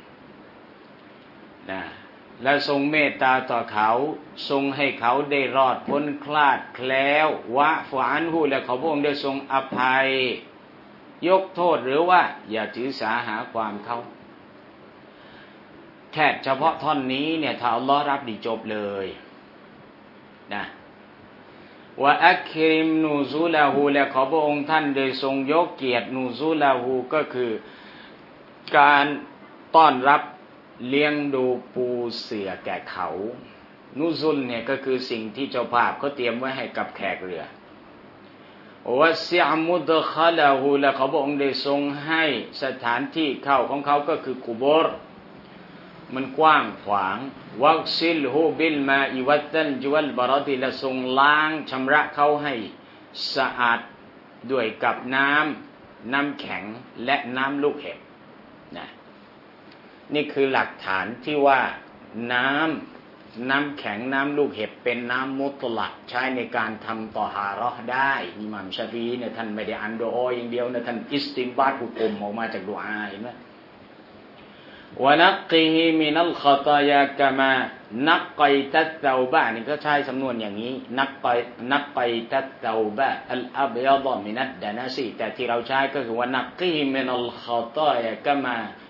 นะและทรงเมตตาต่อเขาทรงให้เขาได้รอดพ้นคลาดแคล้ววะฟุอันฮูและขอพระองค์ได้ทรงอภัยยกโทษหรือว่าอย่าถือสาหาความเขาแค่เฉพาะท่อนนี้เนี่ยถ้าอัลลอฮ์รับดีจบเลยนะวะอัคริมนูซูลาฮูและขอพระองค์ท่านได้ทรงยกเกียรตินูซูลาฮูก็คือการต้อนรับเลี้ยงดูปูเสื่อแก่เขานูซุลเนี่ยก็คือสิ่งที่เจ้าภาพเขาเตรียมไว้ให้กับแขกเรือวะซิอมุดคาลาฮูและขอพระองค์ได้ทรงให้สถานที่เข้าของเขาก็คือกุโบร์มันกว้างขวางวักซิลฮูบิลมาอิวัตตันจุลบารอติและทรงล้างชำระเขาให้สะอาดด้วยกับน้ำแข็งและน้ำลูกเห็บนะนี่คือหลักฐานที่ว่าน้ำแข็งน้ำลูกเห็บเป็นน้ำมุตลักใช้ในการทำตอฮาเราะห์ได้อิหม่ามชาฟีอีเนี่ยท่านไม่ได้อ่านดุอาอย่างเดียวนะท่านอิสติมบาตฮุกุมออกมาจากดุอาเห็นไหมวะนักกิฮิมินัลขอตายากะมานักไกตัตเตาบะนี่ก็ใช้สำนวนอย่างนี้นักไกตัตเตาบะอัลอับยาฎมินัดดานาซีแต่ที่เราใช้ก็คือว่านักกิฮิมินัลขอตายากะมา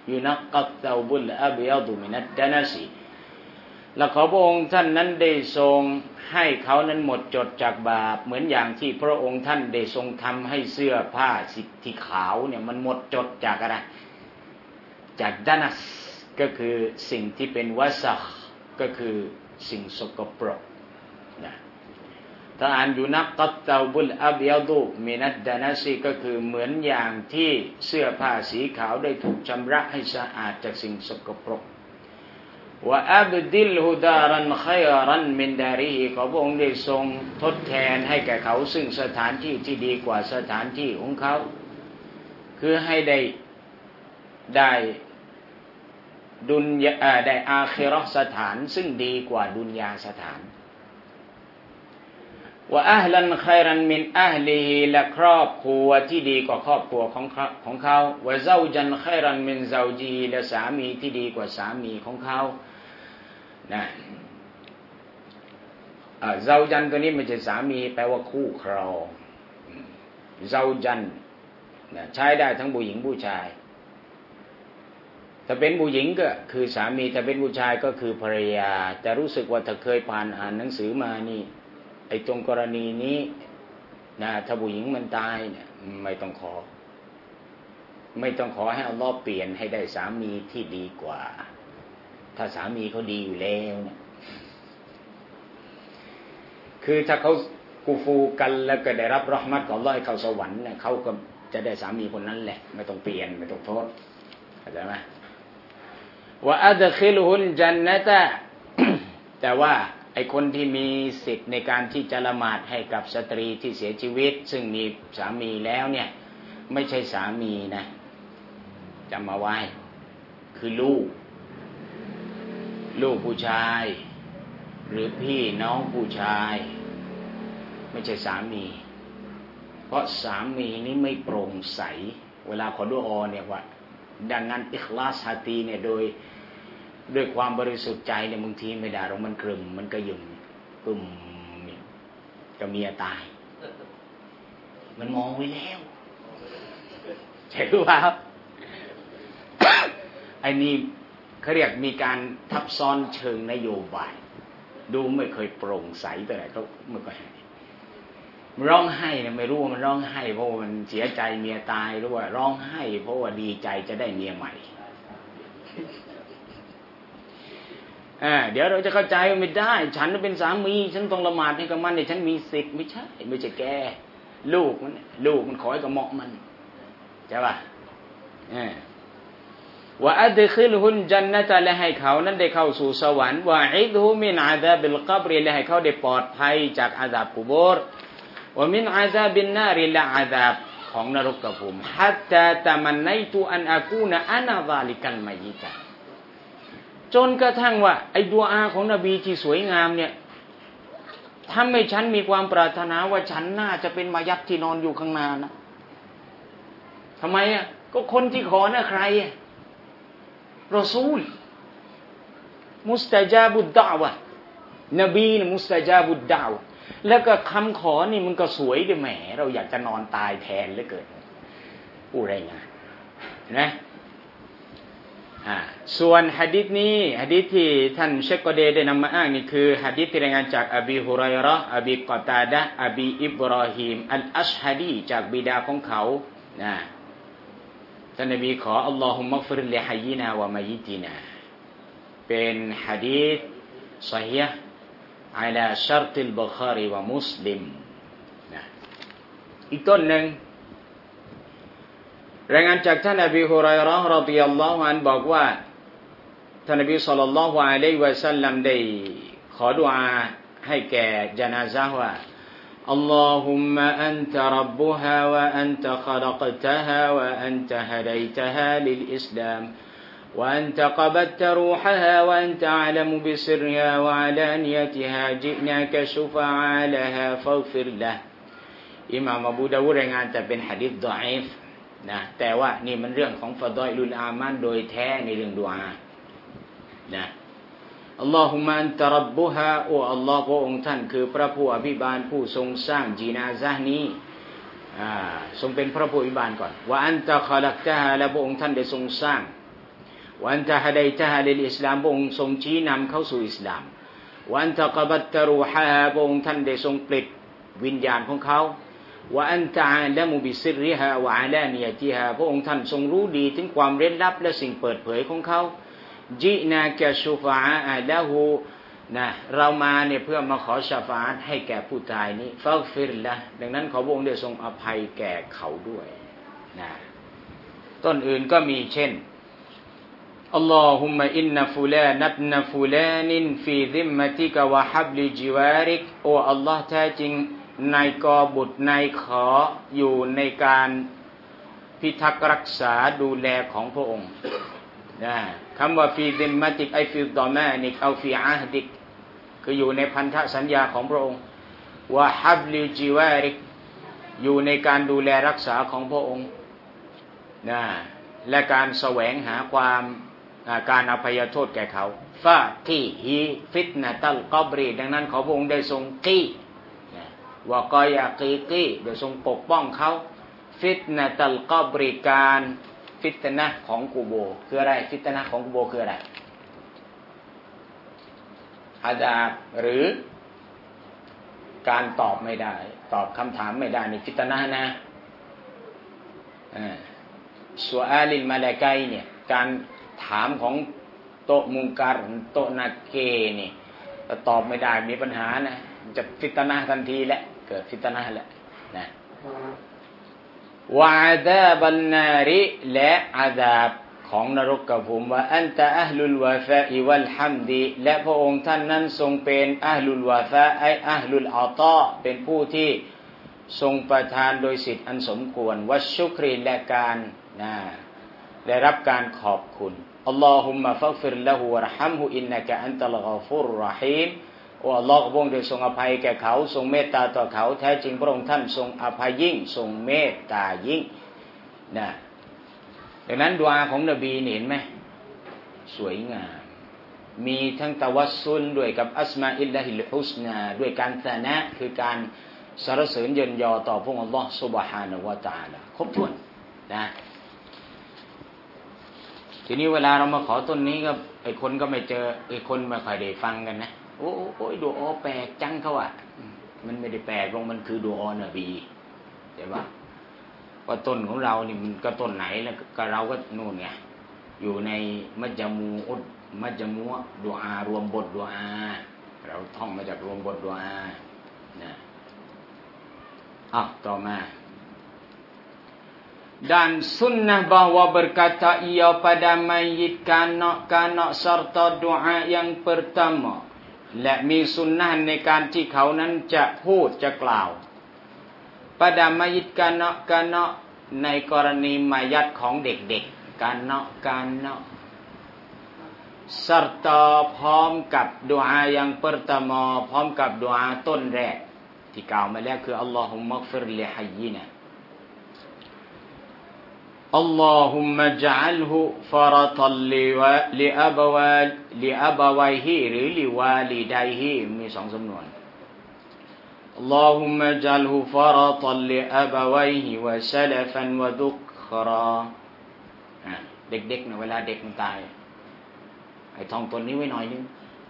ยุนักกัตเตาบุลอับยาดุมินัดดานาซีและขอพระองค์ท่านนั้นได้ทรงให้เขานั้นหมดจดจากบาปเหมือนอย่างที่พระองค์ท่านได้ทรงทำให้เสื้อผ้าที่ขาวเนี่ยมันหมดจดจากอะไรจากดานัสก็คือสิ่งที่เป็นวะซักก็คือสิ่งสกปรกนะถ้าอ่านอยู่นักกัตเตาบุลอับยาดุมินัดดานาซีก็คือเหมือนอย่างที่เสื้อผ้าสีขาวได้ถูกชำระให้สะอาดจากสิ่งสกปรกว่าอับดิลฮุดารันขัยรันมินดาริฮิขอพระองค์ได้ทรงทดแทนให้แก่เขาซึ่งสถานที่ที่ดีกว่าสถานที่ของเขาคือให้ได้ดุนยาได้อาคิเราะห์สถานซึ่งดีกว่าดุนยาสถานว่าอัลลันขัยรันมินอัลลิฮิและครอบครัวที่ดีกว่าครอบครัวของเขาว่าเจ้าจันขัยรันมินเจ้าจีและสามีที่ดีกว่าสามีของเขานะเจ้าจันตัวนี้ไม่ใช่สามีแปลว่าคู่ครองเจ้าจันใช้ได้ทั้งผู้หญิงผู้ชายถ้าเป็นผู้หญิงก็คือสามีถ้าเป็นผู้ชายก็คือภรรยาแต่รู้สึกว่าถ้าเคยอ่านหนังสือมานี่ไอ้ตรงกรณีนี้นะถ้าผู้หญิงมันตายเนี่ยไม่ต้องขอให้อัลเลาะห์เปลี่ยนให้ได้สามีที่ดีกว่าถ้าสามีเขาดีอยู่แล้วเนี่ยคือถ้าเขากูฟูกันแล้วก็ได้รับเราะห์มัตของอัลเลาะห์ให้เข้าสวรรค์เนี่ยเขาก็จะได้สามีคนนั้นแหละไม่ต้องเปลี่ยนไม่ต้องโทษเข้าใจไหมว่าอัดคิลฮุลญันนะตะแต่ว่าไอ้คนที่มีสิทธิ์ในการที่จะละหมาดให้กับสตรีที่เสียชีวิตซึ่งมีสามีแล้วเนี่ยไม่ใช่สามีนะจำเอาไว้คือลูกผู้ชายหรือพี่น้องผู้ชายไม่ใช่สามีเพราะสามีนี้ไม่โปร่งใสเวลาขอดุอาเนี่ยว่าดังนั้นอิคลาสฮะตีเนี่ยด้วยความบริสุทธิ์ใจเนี่ยบางทีไม่ได้หรอกมันกลุ่มมันก็ยุ่มกลุ่มกับเมียตายมันมองไว้แล้วใช่หรือเปล่า ไอ้นี่เขาเรียกมีการทับซ้อนเชิงนโยบายดูไม่เคยโปร่งใสแต่ไหนเขาไม่ค่อยให้ร้องไห้เนี่ยไม่รู้ว่ามันร้องไห้เพราะมันเสียใจเมียตายหรือว่าร้องไห้เพราะว่าดีใจจะได้เมียใหม่เดี๋ยวเราจะเข้าใจว่าไม่ได้ฉันเป็นสามีฉันต้องละหมาดให้กับมันเนี่ยฉันมีสิทธิ์ไม่ใช่แกลูกมันขอให้กับเหมาะมันใช่ป่ะว่าอัดคิลฮุลญันนะตะและให้เขานั้นได้เข้าสู่สวรรค์ว่าอิดฮุมินอาซาบิลกับรและให้เขาได้ปลอดภัยจากอาซาบกุโบรว่ามินอาซาบินนาริและอาซาบของนรกภูมิฮัตตาตะมันไนตุอันอากูนะอานาซาลิกัลมัยยิตะจนกระทั่งว่าไอ้ดุอาของนบีที่สวยงามเนี่ยทำให้ฉันมีความปรารถนาว่าฉันน่าจะเป็นมายัดที่นอนอยู่ข้างหน้านะทำไมก็คนที่ขอน่ะใครรอซูลมุสตะญาบุดดะวะนบีเนี่ยมุสตะญาบุดดะวะแล้วก็คำขอนี่มันก็สวยด้วยแหมเราอยากจะนอนตายแทนเหลือเกินผู้รายงานนะส่วนหะดีษนี้หะดีษที่ท่านเชคกอเดได้นำมาอ้างนี่คือหะดีษที่รายงานจากอบีฮุรัยเราะห์อบีกอตาดะห์อบีอิบราฮิมอัลอัชฮะดีจากบิดาของเขาท่านนบีขออัลลอฮุมมัฆฟิรลิฮัยยินาวะมัยยิตินาเป็นหะดีษศอฮีฮ์อะลาชัรติลบุคอรีวะมุสลิมอีกต้นหนึ่งรายงานจากท่านอบีฮุรัยเราะห์รอฎิยัลลอฮุอันฮุบอกว่าท่านนบีศ็อลลัลลอฮุอะลัยฮิวะซัลลัมได้ขอดุอาให้แก่ญะนาซะฮ์ว่าอัลลอฮุมมะอันตะร็อบบุฮาวะอันตะคอลักตะฮาวะอันตะฮะดัยตะฮาลิลอิสลามوأنت قبضت روحها وأنت أعلم بسرها وعلانيتها جئناك شفعاء لها فاغفر له อิหม่ามอบูดาวูดรายงานแต่เป็นหะดีษฎออีฟนะแต่ว่านี่มันเรื่องของฟะฎออิลุลอามานโดยแท้ในเรื่องดุอานะอัลลอฮุมะอันตะร็อบบุฮาโอ้อัลลอฮ์พระองค์ท่านคือพระผู้อภิบาลผู้ทรงสร้างจีนาซะห์นี้ทรงเป็นพระผู้อภิบาลก่อนว่าอันตะคอลักตะฮาและพระองค์ท่านได้ทรงสร้างวันตะฮะดัยตะฮะลิลอิสลามพระองค์ทรงชี้นำเข้าสู่อิสลามวันตะกบัตตะรูฮะพระองค์ท่านได้ทรงปลิดวิญญาณของเขาว่าอันตะอาละมุบิซิรริฮาวะอาลานิยะติฮาพระองค์ท่านทรงรู้ดีถึงความเร้นลับและสิ่งเปิดเผยของเขาจินากะชุฟาอะละฮูนะเรามาเนี่ยเพื่อมาขอชะฟาอะห์ให้แก่ผู้ตายนี้ฟักฟิรละดังนั้นขอพระองค์ได้ทรงอภัยแก่เขาด้วยนะต้นอื่นก็มีเช่นอัลลอฮุมมะอินนะฟุลานับนะฟุลานินฟีซิมมะติกะวะฮับลิจิวาริกโอ้อัลลอฮ์แท้จริงนายกอบุตรนายขออยู่ในการพิทักษ์รักษาดูแลของพระองค์นะคำว่าฟีซิมมะติกไอฟิดอมานิกเอาฟีอะฮดิกคืออยู่ในพันธสัญญาของพระองค์วะฮับลิจิวาริกอยู่ในการดูแลรักษาของพระองค์นะและการแสวงหาความการอภัยโทษแก่เขาฟากีฮีฟิตนะตัลกอบรีดังนั้นขอพระองค์ได้ทรงกีวะกอยากีได้ทรงปกป้องเขาฟิตนะตัลกอบรีการฟิตนะของกุโบร์คืออะไรฟิตนะของกุโบร์คืออะไรอาซาบหรือการตอบไม่ได้ตอบคำถามไม่ได้นี่ฟิตนะนะสุอาลิลมาลาไกเนี่ยการถามของโตมุงการโตนาเกนี่ตอบไม่ได้มีปัญหานะจะฟิตนะทันทีแหละเกิดฟิตนะแหละนะวะอาซาบันนาริและอาซาบของนรกกับภูมิว่าอันตะอะห์ลุลวะฟาอิวัลฮัมดีและพระองค์ท่านนั้นทรงเป็นอะห์ลุลวะฟาไออะห์ลุลอาตาเป็นผู้ที่ทรงประทานโดยสิทธิอันสมควรวัชชุกรีและการได้รับการขอบคุณอัลลอฮุมมะฟักฟิรละฮูวะรฮัมฮุอินนะกะอันตัลฆอฟูรรอฮีมโอ้อัลลอฮ์พระองค์ได้ทรงอภัยแก่เขาทรงเมตตาต่อเขาแท้จริงพระองค์ท่านทรงอภัยยิ่งทรงเมตตายิ่งนะดังนั้นดุอาของนบีเห็นไหมสวยงามมีทั้งตะวัสซุลด้วยกับอัสมาอิลลาฮิลฮุสนาด้วยการสนะคือการสรรเสริญเยินยอต่อพระองค์อัลลอฮ์ซุบฮานะฮูวะตะอาลาครบถ้วนนะทีนี้เวลาเรามาขอต้นนี้ก็ไอ้คนก็ไม่เจอไอ้คนไม่ค่อยได้ฟังกันนะโอ้ยดูอาแปลกจังเขาอ่ะมันไม่ได้แปลกลงมันคือดูอานบีใช่ปะว่าต้นของเรานี่มันก็ต้นไหนแล้วก็เราก็นู่นไงอยู่ในมัจมูอุดมัจมูดุอารวมบทดุอาเราท่องมาจากรวมบทดุอานะต่อมาdan sunnah bahwa berkata ia pada mayit kanak-kanak serta doa yang pertama และมีสุนนะในการที่เขานั้นจะพูดจะกล่าว pada mayit kanak-kanak ในกรณีมายัดของเด็กๆ kanak-kanak serta พร้อมกับดุอาyang pertama พร้อมกับดุอาต้นแรกที่กล่าวมาแล้วคืออัลลอฮุมมัฆฟิรลิฮัยยินะاللهم اجعله فرطا لأبويه หรือ لوالديه มีสองสำนวน اللهم اجعله فرطا لأبويه وسلفا وذكرا เด็กๆนะเวลาเด็กมันตายให้ท่องตนนี้ไว้หน่อยนึง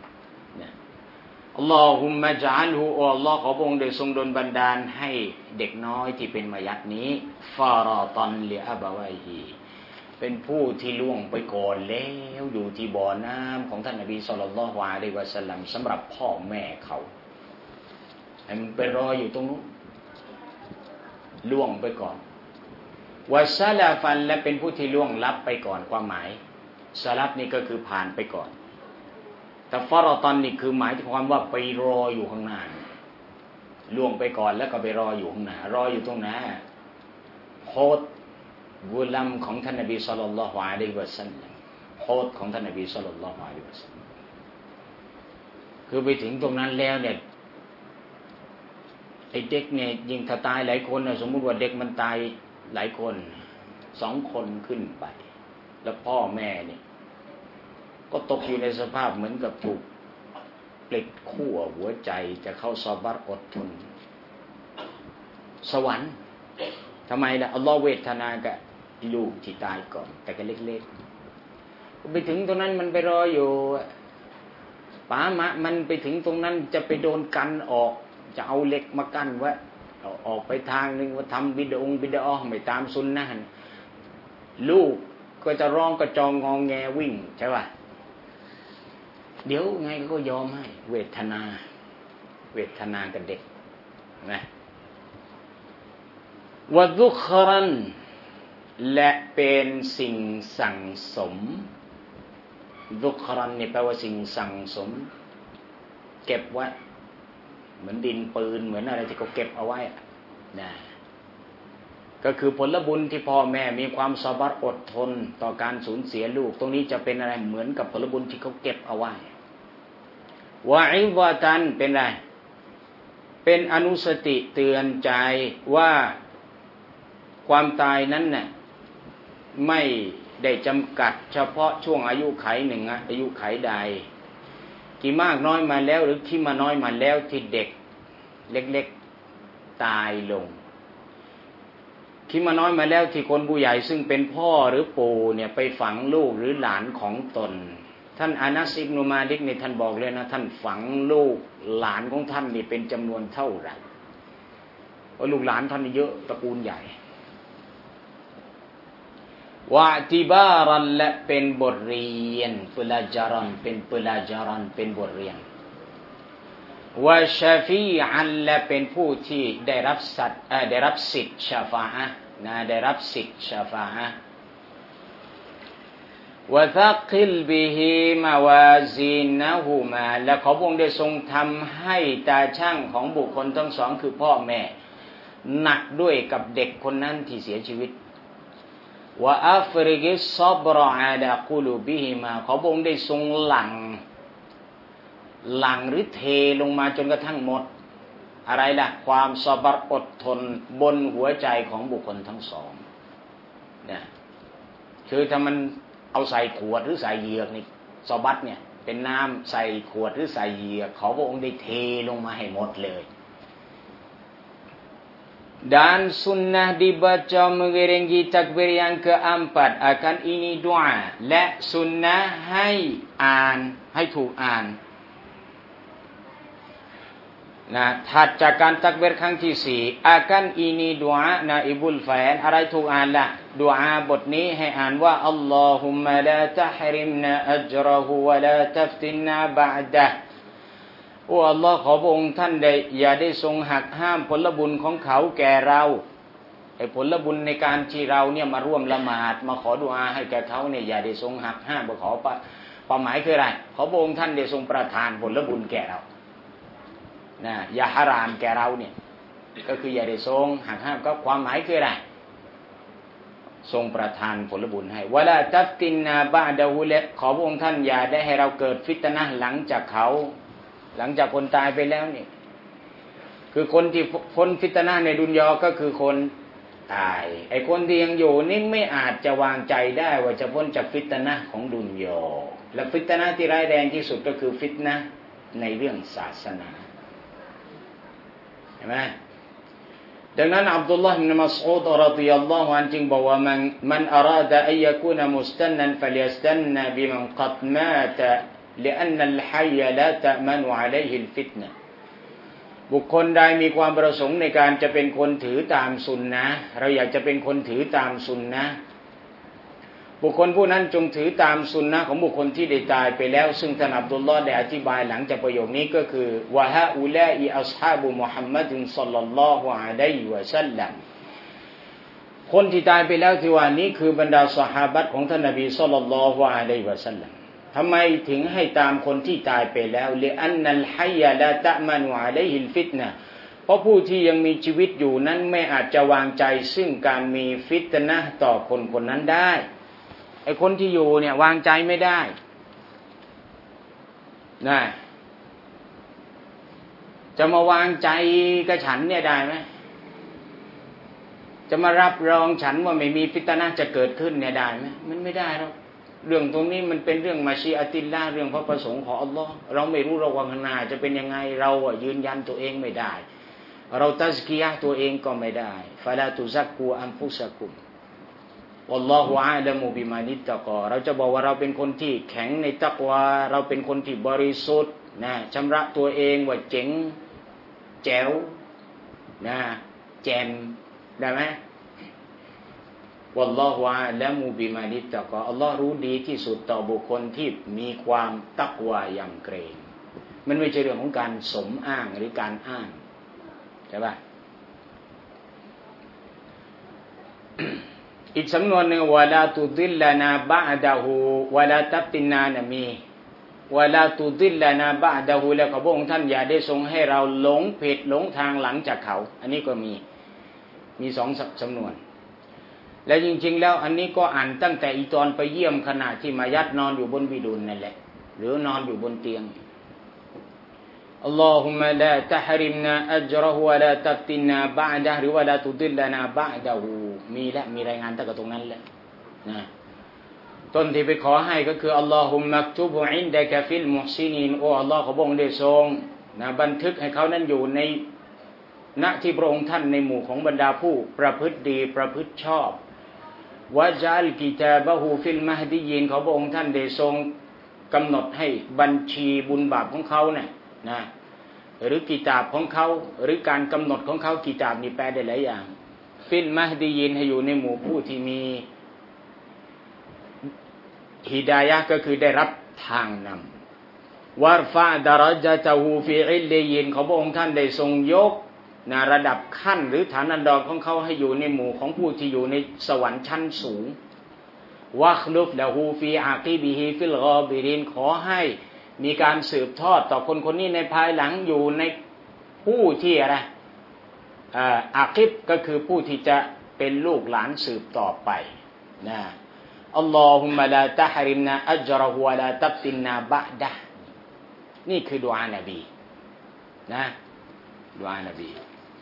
อัลลอฮุมมะญะอัลฮุอัลลอฮ์ขอพระองค์ได้ทรงดลบันดาลให้เด็กน้อยที่เป็นมายัดนี้ฟาราตันลิอะบะวะฮีเป็นผู้ที่ล่วงไปก่อนแล้วอยู่ที่บ่อน้ำของท่านนบีศ็อลลัลลอฮุอะลัยฮิวะซัลลัมสำหรับพ่อแม่เขาให้มันไปรออยู่ตรงนู้นล่วงไปก่อนวะซะลาฟันและเป็นผู้ที่ล่วงลับไปก่อนความหมายสลับนี่ก็คือผ่านไปก่อนแต่ฟารอตันนี่คือหมายถึงความว่าไปรออยู่ข้างหน้าล่วงไปก่อนแล้วก็ไปรออยู่ข้างหน้ารออยู่ตรงไหนโฮดกุลัมของท่านนบีศ็อลลัลลอฮุอะลัยฮิวะซัลลัมโฮดของท่านนบีศ็อลลัลลอฮุอะลัยฮิวะซัลลัมคือไปถึงตรงนั้นแล้วเนี่ยไอ้เด็กเนี่ยยิงถ้าตายหลายคนสมมุติว่าเด็กมันตายหลายคน2 คนขึ้นไปแล้วพ่อแม่เนี่ยก็ตกอยู่ในสภาพเหมือนกับถูกปลิดขั้วหัวใจจะเข้าซอบัรอดทนสวรรค์ทำไมล่ะอัลลอฮ์เวทนากับลูกที่ตายก่อนแต่ก็เล็กๆไปถึงตรงนั้นมันไปรออยู่ป๋ามะมันไปถึงตรงนั้นจะไปโดนกันออกจะเอาเหล็กมากั้นไว้ออกไปทางนึงว่าทำบิดาไม่ตามซุนนะห์ลูกก็จะร้องกระจองงองแงวิ่งใช่ป่ะเดี๋ยวไงก็ยอมให้เวทนากับเด็กนะวะซุครันและเป็นสิ่งสั่งสมซุครันนี่แปลว่าสิ่งสั่งสมเก็บไว้เหมือนดินปืนเหมือนอะไรที่เขาเก็บเอาไว้นะก็คือผลบุญที่พ่อแม่มีความซอบัรอดทนต่อการสูญเสียลูกตรงนี้จะเป็นอะไรเหมือนกับผลบุญที่เขาเก็บเอาไว้วะอิวะตันเป็นอะไรเป็นอนุสติเตือนใจว่าความตายนั้นน่ะไม่ได้จำกัดเฉพาะช่วงอายุไขหนึ่งอายุไขใดกี่มากน้อยมาแล้วหรือที่มาน้อยมาแล้วที่เด็กเล็กๆตายลงที่มาน้อยมาแล้วที่คนผู้ใหญ่ซึ่งเป็นพ่อหรือปู่เนี่ยไปฝังลูกหรือหลานของตนท่านอานัสอิบนุมาลิกเนี่ยท่านบอกเลยนะท่านฝังลูกหลานของท่านนี่เป็นจำนวนเท่าไหร่เพราะลูกหลานท่านนี่เยอะตระกูลใหญ่วะติบารันและเป็นบทเรียนปลาจารันเป็นปลาจารันเป็นบทเรียนวะชาฟีอันและเป็นผู้ที่ได้รับสิทธิ์ชาฟาอะห์นะได้รับสิทธิ์ชาฟาอะห์วะซักกิลบิฮิมาวาซีนะฮูมาและขอพระองค์ได้ทรงทำให้ตาช่างของบุคคลทั้งสองคือพ่อแม่หนักด้วยกับเด็กคนนั้นที่เสียชีวิตวะอัฟริกิซอบรออาดะกุลูบิฮิมาขอพระองค์ได้ทรงหลั่งหรือเทลงมาจนกระทั่งหมดอะไรล่ะความซอบัรอดทนบนหัวใจของบุคคลทั้งสองเนี่ยคือถ้ามันเอาใส่ขวดหรือใส่เหยือกนี่ซอบัรเนี่ยเป็นน้ำใส่ขวดหรือใส่เหยือกขอพระองค์ได้เทลงมาให้หมดเลยdan sunnah dibaca mengiringi takbir yang keempat akan ini doa และสุนนะให้อ่านให้ถูกอ่านนะถัดจากการตักบิรครั้งที่สี่อากันอินีดุอานะอิบุลแฟนอะไรถูกอ่านล่ะดุอาบทนี้ให้อ่านว่าอัลลอฮุมะลาตะฮริมนาอัจรฮุวะลาตัฟตินนาบะอ์ดะฮ์โอ้อัลลอฮ์ขอพระองค์ท่านได้อย่าได้ทรงหักห้ามผลบุญของเขาแก่เราไอ้ผลบุญในการที่เราเนี่ยมาร่วมละหมาดมาขอดุอาให้แก่เขาเนี่ยอย่าได้ทรงหักห้ามขอความหมายคืออะไรขอพระองค์ท่านได้ทรงประทานผลบุญแก่เรานะอย่าฮารามแก่เราเนี่ยก็คืออย่าได้ทรงหักห้ามก็ความหมายคืออะไรทรงประทานผลบุญให้วะลาตัฟตินนาบะดะฮุละขอพระองค์ท่านอย่าได้ให้เราเกิดฟิตนะห์หลังจากเขาหลังจากคนตายไปแล้วนี่คือคนที่พ้นฟิตนะห์ในดุนยาก็คือคนตายไอ้คนที่ยังอยู่นี่ไม่อาจจะวางใจได้ว่าจะพ้นจากฟิตนะห์ของดุนยาและฟิตนะห์ที่ร้ายแรงที่สุดก็คือฟิตนะห์ในเรื่องศาสนาเห็นไหมดังนั้นอับดุลลอฮ์ อิบนุ มัสอูด รอฎิยัลลอฮุอันฮุจึงบอกว่ามันอารadaอันยะกูนมุสตันนันฟัลยัสตันนะบิมันกัดมาตะلأن الحي لا تأمن عليه الفتنة บุคคลใดมีความประสงค์ในการจะเป็นคนถือตามสุนนะเราอยากจะเป็นคนถือตามสุนนะบุคคลผู้นั้นจงถือตามสุนนะของบุคคลที่ได้ตายไปแล้วซึ่งท่านอับดุลลอฮ์ได้อธิบายหลังจากประโยคนี้ก็คือวะฮาอุลาอิอัศฮาบุมุฮัมมัดศ็อลลัลลอฮุอะลัยฮิวะซัลลัมคนที่ตายไปแล้วที่ว่านี้คือบรรดาซอฮาบะห์ของท่านนบีศ็อลลัลลอฮุอะลัยฮิวะซัลลัมทำไมถึงให้ตามคนที่ตายไปแล้วลิอันนัลฮัยยะลาตะมานุอะลัยฮิลฟิตนะห์เพราะผู้ที่ยังมีชีวิตอยู่นั้นไม่อาจจะวางใจซึ่งการมีฟิตนะห์ต่อคนคนนั้นได้ไอ้คนที่อยู่เนี่ยวางใจไม่ได้นะจะมาวางใจกับฉันเนี่ยได้ไหมจะมารับรองฉันว่าไม่มีฟิตนะห์จะเกิดขึ้นเนี่ยได้ไหมมันไม่ได้หรอกเรื่องตรงนี้มันเป็นเรื่องมาชีอะติลลาห์เรื่องพระประสงค์ของอัลลอฮ์เราไม่รู้เราข้างหน้าจะเป็นยังไงเรายืนยันตัวเองไม่ได้เราตัซกิยะห์ตัวเองก็ไม่ได้ฟะลาตุซักกูอันฟุซะกุมวัลลอฮุอาละมุบิมานิตตะกอเราจะบอกว่าเราเป็นคนที่แข็งในตักวาเราเป็นคนที่บริสุทธิ์นะชำระตัวเองว่าเจ๋งแจ๋วนะแจ่มได้ไหมวัลลอฮุอาละมุบิมานิตตะกออัลลอฮ์รู้ดีที่สุดต่อบุคคลที่มีความตักวายำเกรงมันไม่ใช่เรื่องของการสมอ้างหรือการอ้างใช่ป่ะ อีกสำนวนหนึ่งวะลาตุดิลลานาบะอ์ดะฮูวะลาตับตินนานะมีวะลาตุดิลลานาบะอ์ดะฮูแล้วก็พระองค์ท่านอย่าได้ทรงให้เราหลงผิดหลงทางหลังจากเขาอันนี้ก็มีสองสำนวนและจริงๆแล้วอันนี้ก็อ่านตั้งแต่อีตอนไปเยี่ยมขณะที่มายัดนอนอยู่บนบิดุลนั่นแหละหรือนอนอยู่บนเตียงอัลลอฮุมะลาตะฮริมนาอัจเราะฮุวะลาตัฟตินนาบะอ์ดะฮ์หรือวะลาตุดิลลานาบะอ์ดะฮูมีรายงานตั้งแต่ตรงนั้นแหละนะต้นที่ไปขอให้ก็คืออัลลอฮุมักตุบอินดะกะฟิลมุฮซินีนโอ้อัลลอฮ์ขอพระองค์ได้ทรงนะบันทึกให้เขานั้นอยู่ในณที่พระองค์ท่านในหมู่ของบรรดาผู้ประพฤติดีประพฤติชอบวะจัลกิตาบะฮูฟิลมะฮดียีนขอพระองค์ท่านได้ทรงกำหนดให้บัญชีบุญบาปของเขาเนี่ยนะหรือกิตาบของเขาหรือการกำหนดของเขากิตาบนี่แปลได้หลายอย่างฟิลมะฮดียีนให้อยู่ในหมู่ผู้ที่มีฮิดายะห์ก็คือได้รับทางนำวะรฟะดะเราะญะตะฮูฟิอิลลียีนขอพระองค์ท่านได้ทรงยกนะระดับขั้นหรือฐานันดรของเขาให้อยู่ในหมู่ของผู้ที่อยู่ในสวรรค์ชั้นสูงวะคลุฟละฮูฟีอากีบิฮิฟิลกอบิรินขอให้มีการสืบทอดต่อคนคนนี้ในภายหลังอยู่ในผู้ที่อะไรอากิบก็คือผู้ที่จะเป็นลูกหลานสืบต่อไปนะอัลลอฮุมะลาตะฮริมนาอัจเราะฮุวะลาตัฟตินนาบะอ์ดะฮ์นี่คือดุอานบีนะดุอานบี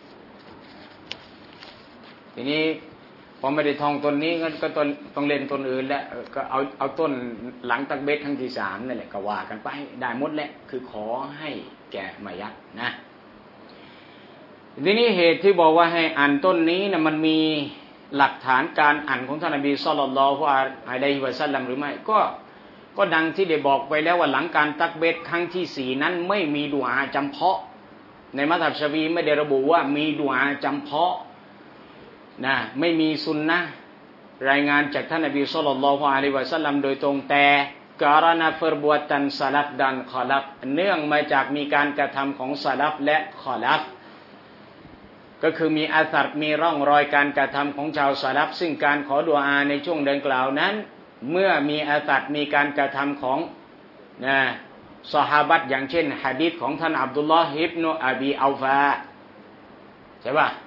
ทีนี้พอไม่ได้ท่องต้นนี้ก็ต้องเล่นต้นอื่นแล้วก็เอาต้นหลังตักเบสครั้งที่3นั่นแหละก็ว่ากันไปได้หมดแหละคือขอให้แก่มายัดนะทีนี้เหตุที่บอกว่าให้อ่านต้นนี้นะมันมีหลักฐานการอ่านของท่านนบีศ็อลลัลลอฮุอะลัยฮิวะซัลลัมหรือไม่ก็ดังที่ได้บอกไปแล้วว่าหลังการตักเบสครั้งที่4นั้นไม่มีดุอาจำเพาะในมัซฮับชะฟีไม่ได้ระบุว่ามีดุอาจำเพาะนะไม่มีซุนนะห์รายงานจากท่านนบีศ็อลลัลลอฮุอะลัยฮิวะซัลลัมโดยตรงแต่การณะ perbuatan ซะลัฟdan คอลัฟเนื่องมาจากมีการกระทำของซะลัฟและคอลัฟก็คือมีอาสัรมีร่องรอยการกระทำของชาวซะลัฟซึ่งการขอดุอาในช่วงดังกล่าวนั้นเมื่อมีอาสัรมีการกระทำของนะซอฮาบะห์อย่างเช่นหะดีษของท่านอับดุลลอฮ์อิบนุอบีอัลฟาใช่ป่ะ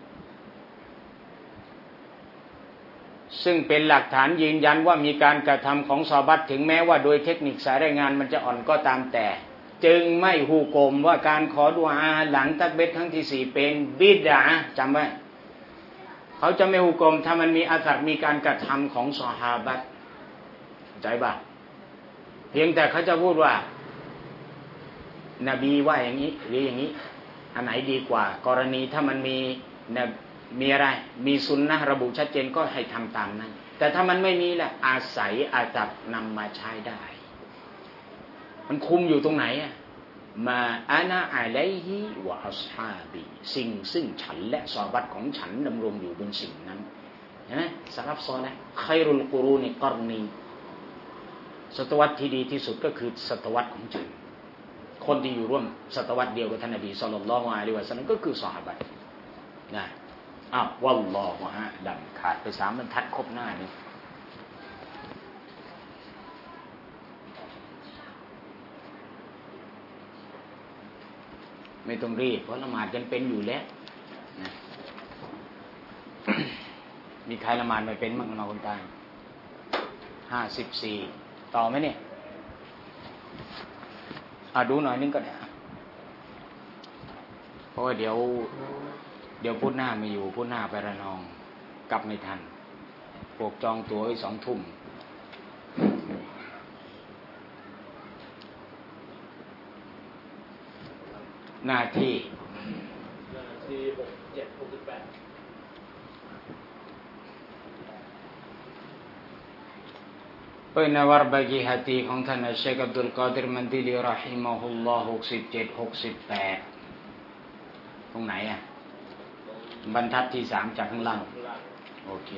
ซึ่งเป็นหลักฐานยืนยันว่ามีการกระทำของซอฮาบะห์ถึงแม้ว่าโดยเทคนิคสายรายงานมันจะอ่อนก็ตามแต่จึงไม่ฮูกมว่าการขอดุอาหลังตักเบสครั้งที่4เป็นบิดอะห์จำไว้เขาจะไม่ฮูกมถ้ามันมีอาสัรมีการกระทำของซอฮาบะห์ใจป่ะเพียงแต่เขาจะพูดว่านบีว่าอย่างนี้หรืออย่างนี้อันไหนดีกว่ากรณีถ้ามันมีอะไรมีซุนนะห์ระบุชัดเจนก็ให้ทำตามนั้นแต่ถ้ามันไม่มีแหละอาศัยอาจับนำมาใช้ได้มันคุมอยู่ตรงไหนอ่ะมาอานะอะลัยฮิวะอัศฮาบีสิ่งซึ่งฉันและซอฮาบะห์ของฉันดำรงอยู่บนสิ่งนั้นเห็นไหมสลัฟซอลิห์ค็อยรุลกุรูนิกัรนีศตวรรษที่ดีที่สุดก็คือศตวรรษของฉันคนที่อยู่ร่วมศตวรรษเดียวกับท่านนบีศ็อลลัลลอฮุอะลัยฮิวะซัลลัมก็คือซอฮาบะห์นะวัลลอฮุอะลัมขาดไป3บรรทัดครบหน้านี้ไม่ต้องรีบเพราะละหมาดกันเป็นอยู่แล้วนะมีใครละหมาดไม่เป็นบ้างละหมาดคนตาย54ต่อไหมเนี่ยดูหน่อยนึงก็ได้เพราะว่าเดี๋ยวพุธหน้าไม่อยู่พุธหน้าไประนองกลับไม่ทันพวกจองตั๋วไว้2 ทุ่มหน้าที่ 6 7 6 8 เป็นวารบกีฮติของท่านอัชชัยอับดุลกอดิรมันดิลีรอฮิมะฮุลลอฮ์67-68ตรงไหนอ่ะบรรทัดที่3จากข้างล่างโอเค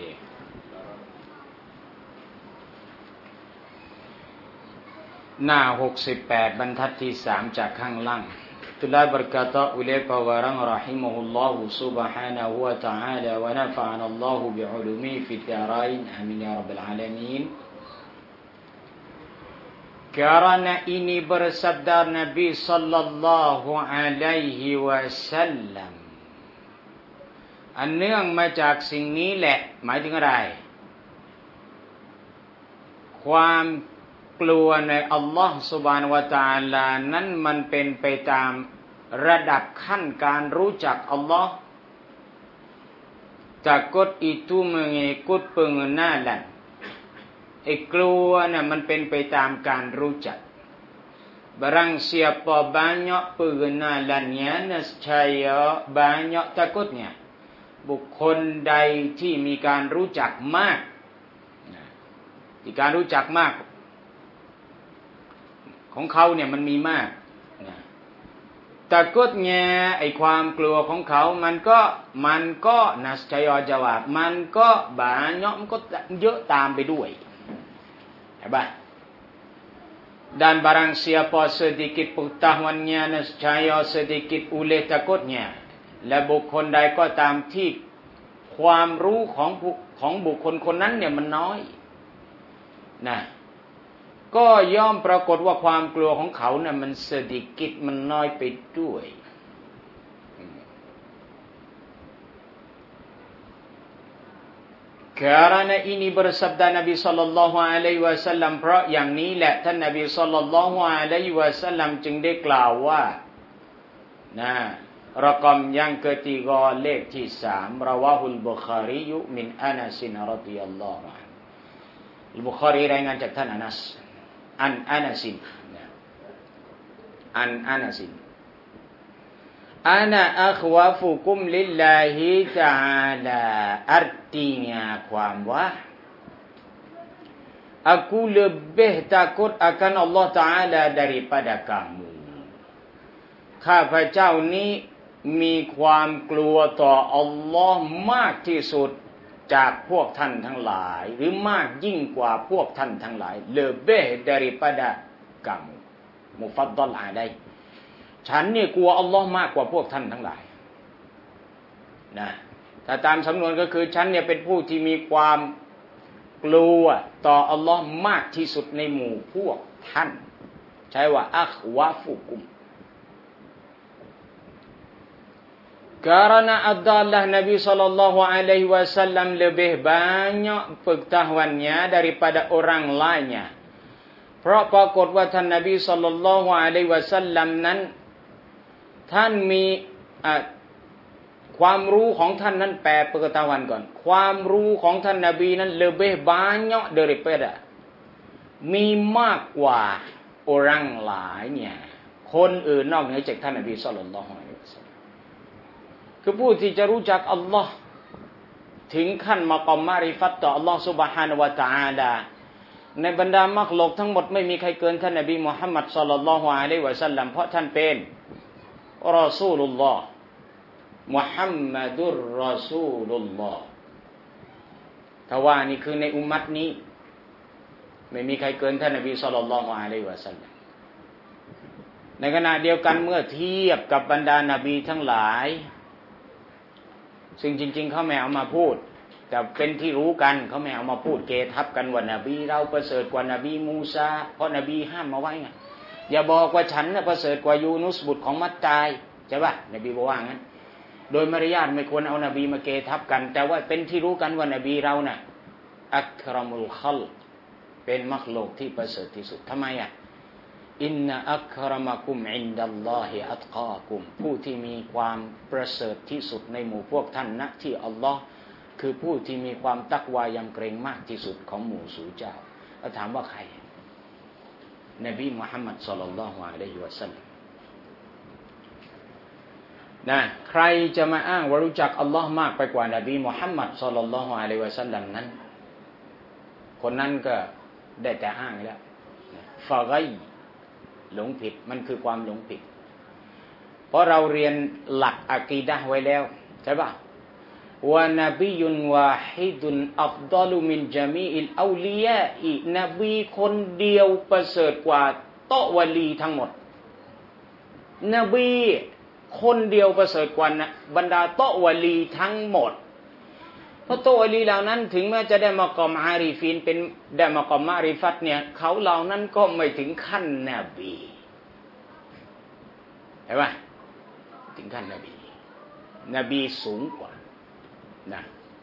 หน้า68บรรทัดที่3จากข้างล่างItulah berkata oleh pewaran rahimahullahu subhanahu wa ta'ala wa nafa'ana Allahu bi'ulumi fid darain amin ya rabbal alamin. Karena ini bersabda Nabi sallallahu alaihi wasallam อันเนื่องมาจากสิ่งนี้แหละหมายถึงอะไรความกลัวในอัลลอฮฺซุบฮานะฮูวะตะอาลานั้นมันเป็นไปตามระดับขั้นการรู้จักอัลลอฮฺ takut itu mengikut pengenalan keluarมันเป็นไปตามการรู้จัก barang siapa banyak pengenalannya nescaya banyak takutnya บุคคลใดที่มีการรู้จักมากที่การรู้จักมากของเขาเนี่ยมันมีมากตะกุดเนี่ยไอความกลัวของเขามันก็นัสชัยจาวาบมันก็บานเนาะมันก็เยอะตามไปด้วยใช่ป่ะ dan barang siapa sedikit pengetahuannya nescaya sedikit oleh takutnya และบุคคลใดก็ตามที่ความรู้ของบุคคลคนนั้นเนี่ยมันน้อยนะก็ย่อมปรากฏว่าความกลัวของเขาเนี่ยมันเสดิกิจมันน้อยไปด้วยkarena ini bersabda Nabi sallallahu alaihi wasallam เพราะอย่างนี้แหละท่านนบีศ็อลลัลลอฮุอะลัยฮิวะซัลลัมจึงได้กล่าวว่านะรกมyang ketigaเลขที่3ราวะฮุลบุคารีมินอานัสรฎิยัลลอฮุอันฮุบุคารีรายงานจากท่านอานัสan Anasin ana akhwafukum lillahi ta'ala artinya ความว่า aku lebih takut akan Allah Ta'ala daripada kamu ข้าพเจ้านี้มีความกลัวต่ออัลลอฮ์มากที่สุดจากพวกท่านทั้งหลายหรือมากยิ่งกว่าพวกท่านทั้งหลาย lebih daripada kamu mufaddal alai ฉันเนี่ยกลัวอัลลอฮ์มากกว่าพวกท่านทั้งหลายนะถ้าตามสำนวนก็คือฉันเนี่ยเป็นผู้ที่มีความกลัวต่ออัลลอฮ์มากที่สุดในหมู่พวกท่านใช้ว่าอัควะฟุกุมKarena adalah Nabi sallallahu alaihi wasallam lebih banyak pengetahuannya daripada orang lainnya เพราะปรากฏว่าท่านนบีศ็อลลัลลอฮุอะลัยฮิวะซัลลัมนั้นท่านมีความรู้ของท่านนั้นแปลpengetahuanก่อนความรู้ของท่านนบีนั้น lebih banyak daripada มีมากกว่า orang lainnya คนอื่นนอกเหนือจากท่านนบีศ็อลลัลลอฮุอะลัยฮิวะซัลลัมคือผู้ที่จะรู้จักอัลลอฮ์ถึงขั้นมากอมมาริฟัตต่ออัลลอฮ์ซุบฮานะฮูวะตะอาลาในบรรดามักลุกทั้งหมดไม่มีใครเกินท่านนบีมุฮัมมัดศ็อลลัลลอฮุอะลัยฮิวะซัลลัมเพราะท่านเป็นรอซูลุลลอฮ์มุฮัมมัดุรรอซูลุลลอฮ์ถ้าว่านี่คือในอุมมัตนี้ไม่มีใครเกินท่านนบีศ็อลลัลลอฮุอะลัยฮิวะซัลลัมในขณะเดียวกันเมื่อเทียบกับบรรดานบีทั้งหลายซึ่งจริงๆเขาไม่เอามาพูดแต่เป็นที่รู้กันเขาไม่เอามาพูดเกทับกันว่านบีเราประเสริฐกว่านบีมูซาเพราะนบีห้ามมาไว้ไงอย่าบอกว่าฉันน่ะประเสริฐกว่ายูนุสบุตรของมัตตายใช่ป่ะนบีบอกว่างั้นโดยมารยาทไม่ควรเอานบีมาเกทับกันแต่ว่าเป็นที่รู้กันว่านบีเราน่ะอักรอมุลคัลเป็นมักลุกที่ประเสริฐที่สุดทำไมอ่ะอินนะอักรมะกุมอินดัลลอฮิอัตกากุมผู้ที่มีความประเสริฐที่สุดในหมู่พวกท่านณที่อัลลอฮ์คือผู้ที่มีความตักวายำเกรงมากที่สุดของหมู่สู่เจ้าแล้วถามว่าใครนบีมุฮัมมัดศ็อลลัลลอฮุอะลัยฮิวะซัลลัมนะใครจะมาอ้างว่ารู้จักอัลลอฮ์มากไปกว่านบีมุฮัมมัดศ็อลลัลลอฮุอะลัยฮิวะซัลลัมนั้นคนนั้นก็ได้แต่อ้างแล้วฟะไกหลงผิดมันคือความหลงผิดเพราะเราเรียนหลักอะกีดะห์ไว้แล้วใช่ป่ะวะนบียุนวาฮิดุนอัฟฎอลุมินญะมีอิลเอาลิยาอินบีคนเดียวประเสริฐกว่าโตะวะลีทั้งหมดนบีคนเดียวประเสริฐกว่าบรรดาโตะวะลีทั้งหมดเพราะโตะวะลีเหล่านั้นถึงแม้จะได้มากอมอาริฟีนเป็นได้มากอมมาริฟัตเนี่ยเขาเหล่านั้นก็ไม่ถึงขั้นนบีเห็นป่ะถึงขั้นนบีสูงกว่าnah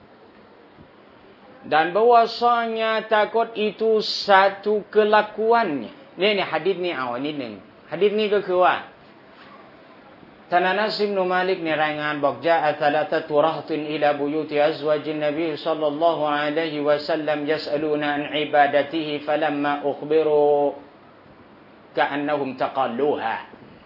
dan bahwasanya takut itu satu kelakuannyaนี่hadisนี่เอานิดนึงhadisนี่ก็คือว่าท่านอานัสอิบนุมาลิกเนี่ยรายงานบอกจาอะซะลาตะตุเราะห์ตุนอิลาบุยูติอัซวาจินนบีศ็อลลัลลอฮุอะลัยฮิวะซัลลัมยัสอะลูนาอันอิบาดะติฮิฟะลัมมาอุคบิรูกะอันนะฮุมตะกัลลูฮา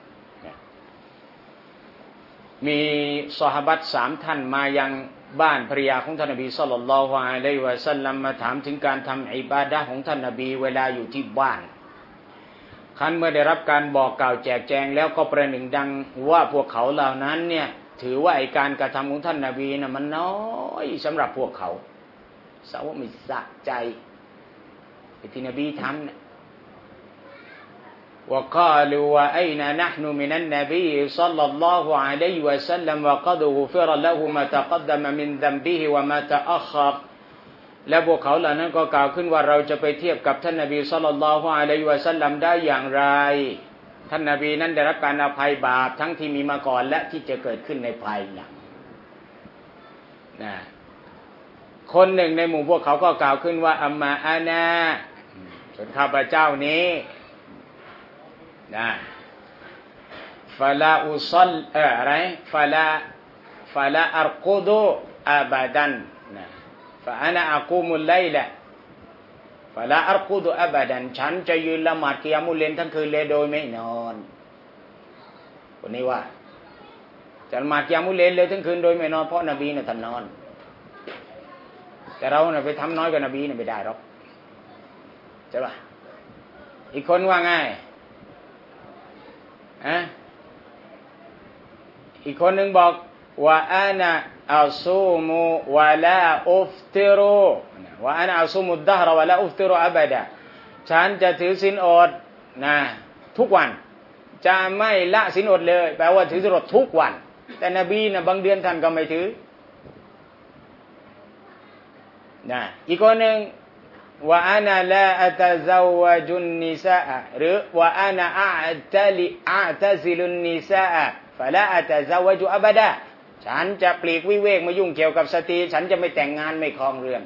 มีซอฮาบะห์3ท่านมายังบ้านภรรยาของท่านนบีศ็อลลัลลอฮุอะลัยฮิวะซัลลัมมาถามถึงการทำอิบาดะห์ของท่านนบีเวลาอยู่ที่บ้านครั้นเมื่อได้รับการบอกกล่าวแจกแจงแล้วก็ประหนึ่งดังว่าพวกเขาเหล่านั้นเนี่ยถือว่าไอ้การกระทำของท่านนบีน่ะมันน้อยสำหรับพวกเขาสาวไม่สะใจที่นบีทำเนี่ยوقالوا وأين نحن من النبي صلى الله عليه وسلم وقد غفر له ما تقدم من ذنبه وما تأخر และพวกเขาเหล่านั้นก็กล่าวขึ้นว่าเราจะไปเทียบกับท่านนบีศ็อลลัลลอฮุอะลัยฮิวะซัลลัมได้อย่างไรท่านนบีนั้นได้รับการอภัยบาปทั้งที่มีมาก่อนและที่จะเกิดขึ้นในภายหลังนะคนหนึ่งในหมู่พวกเขาก็กล่าวขึ้นว่าอัมมาอานาส่วนข้าพเจ้านี้นะฟาลาอุซัลอะไรฟาลาอัรกุดุอาบาดันนะฟาอานะอะกูมุลไลละฟาลาอัรกุดุอาบาดันฉันจะยืนละหมาดกิยามุลเลนทั้งคืนเลยโดยไม่นอนคนนี้ว่าจะละหมาดกิยามุลเลนเลยทั้งคืนโดยไม่นอนเพราะนบีเนี่ยท่านนอนแต่เราเนี่ยไปทำน้อยกว่านบีเนี่ยไม่ได้หรอกใช่ป่ะอีกคนว่าไงอีกคนหนึ่งบอกว่าอานะอัลซูมุวะลาอุฟติรุว่าอานะอัลซูมุดดะฮรวะลาอุฟติรุอับดะฉันจะถือศีลอดนะทุกวันจะไม่ละศีลอดเลยแปลว่าถือศีลอดทุกวันแต่นบีนะบางเดือนท่านก็ไม่ถือนะอีกคนหนึ่งว่าอานะลาอัตซาวะจุนนิซาหรือว่าอานะอัตซิลุนนิซาฟะลาอัตซาวะจุอับดะฉันจะปลีกวิเวกมายุ่งเกี่ยวกับสตรีฉันจะไม่แต่งงานไม่ครองเรือน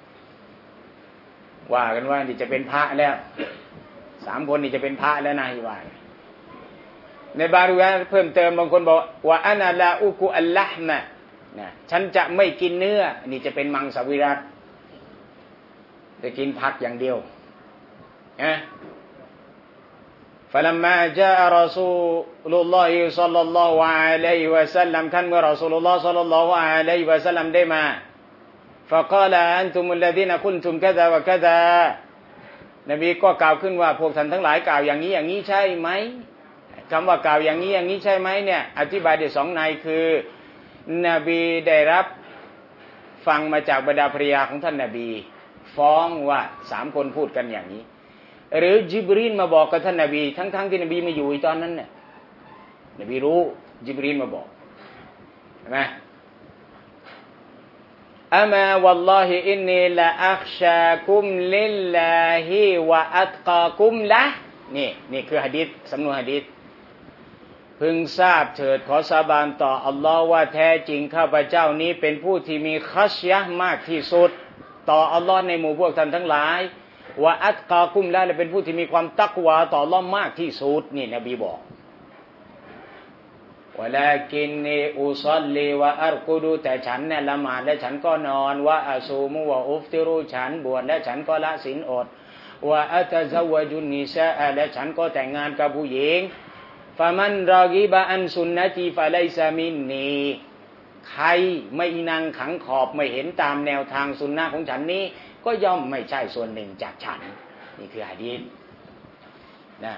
ว่ากันว่านี่จะเป็นพระแล้ว3คนนี่จะเป็นพระแล้วนะที่ว่าในบางริวายเพิ่มเติมบางคนบอกว่าอานะลาอุกุอัลละห์มะนะฉันจะไม่กินเนื้อนี่จะเป็นมังสวิรัติจะกินผักอย่างเดียวفلما جاء رسول الله صلى الله عليه وسلم ท่านเมื่อรอซูลุลลอฮ์ صلى الله عليه وسلم ได้มา فقال أنتم الذين قلتم كذا وكذا นบีก็กล่าวขึ้นว่าพวกท่านทั้งหลายกล่าวอย่างนี้อย่างนี้ใช่ไหมคำว่ากล่าวอย่างนี้อย่างนี้ใช่ไหมเนี่ยอธิบายได้2ในคือนบีได้รับฟังมาจากบรรดาภรรยาของท่านนบีฟ้องว่า3คนพูดกันอย่างนี้หรือญิบรีลมาบอกกับท่านนบีทั้งที่นบีไม่อยู่ตอนนั้นเนี่ยนบีรู้ญิบรีลมาบอกใช่ไหมอะมาวัลลอฮิอินนีละอัคชากุมลิลลาฮิวะอัตกากุมละนี่คือหะดีษสำนวนหะดีษพึงทราบเถิดขอสาบานต่ออัลลอฮ์ว่าแท้จริงข้าพเจ้านี้เป็นผู้ที่มีคัชยะห์มากที่สุดต่ออัลลอฮ์ในหมู่พวกท่านทั้งหลายว่าอัตกากุมและเป็นผู้ที่มีความตักวาต่ออัลลอฮ์มากที่สุดนี่นบีบอกวะลากินนีอุซัลลีวะอัรกุดูแต่ฉันเนี่ยละหมาดและฉันก็นอนวะอาซูมุวะอุฟติรุฉันบวชและฉันก็ละศีลอดวะอัตซาวะจุนนิซาและฉันก็แต่งงานกับผู้หญิงฟะมันรอกิบะอันสุนนะตีฟะไลซามินนีใครไม่นั่งขังขอบไม่เห็นตามแนวทางสุนนะของฉันนี้ก็ย่อมไม่ใช่ส่วนหนึ่งจากฉันนี่คือหะดีษnah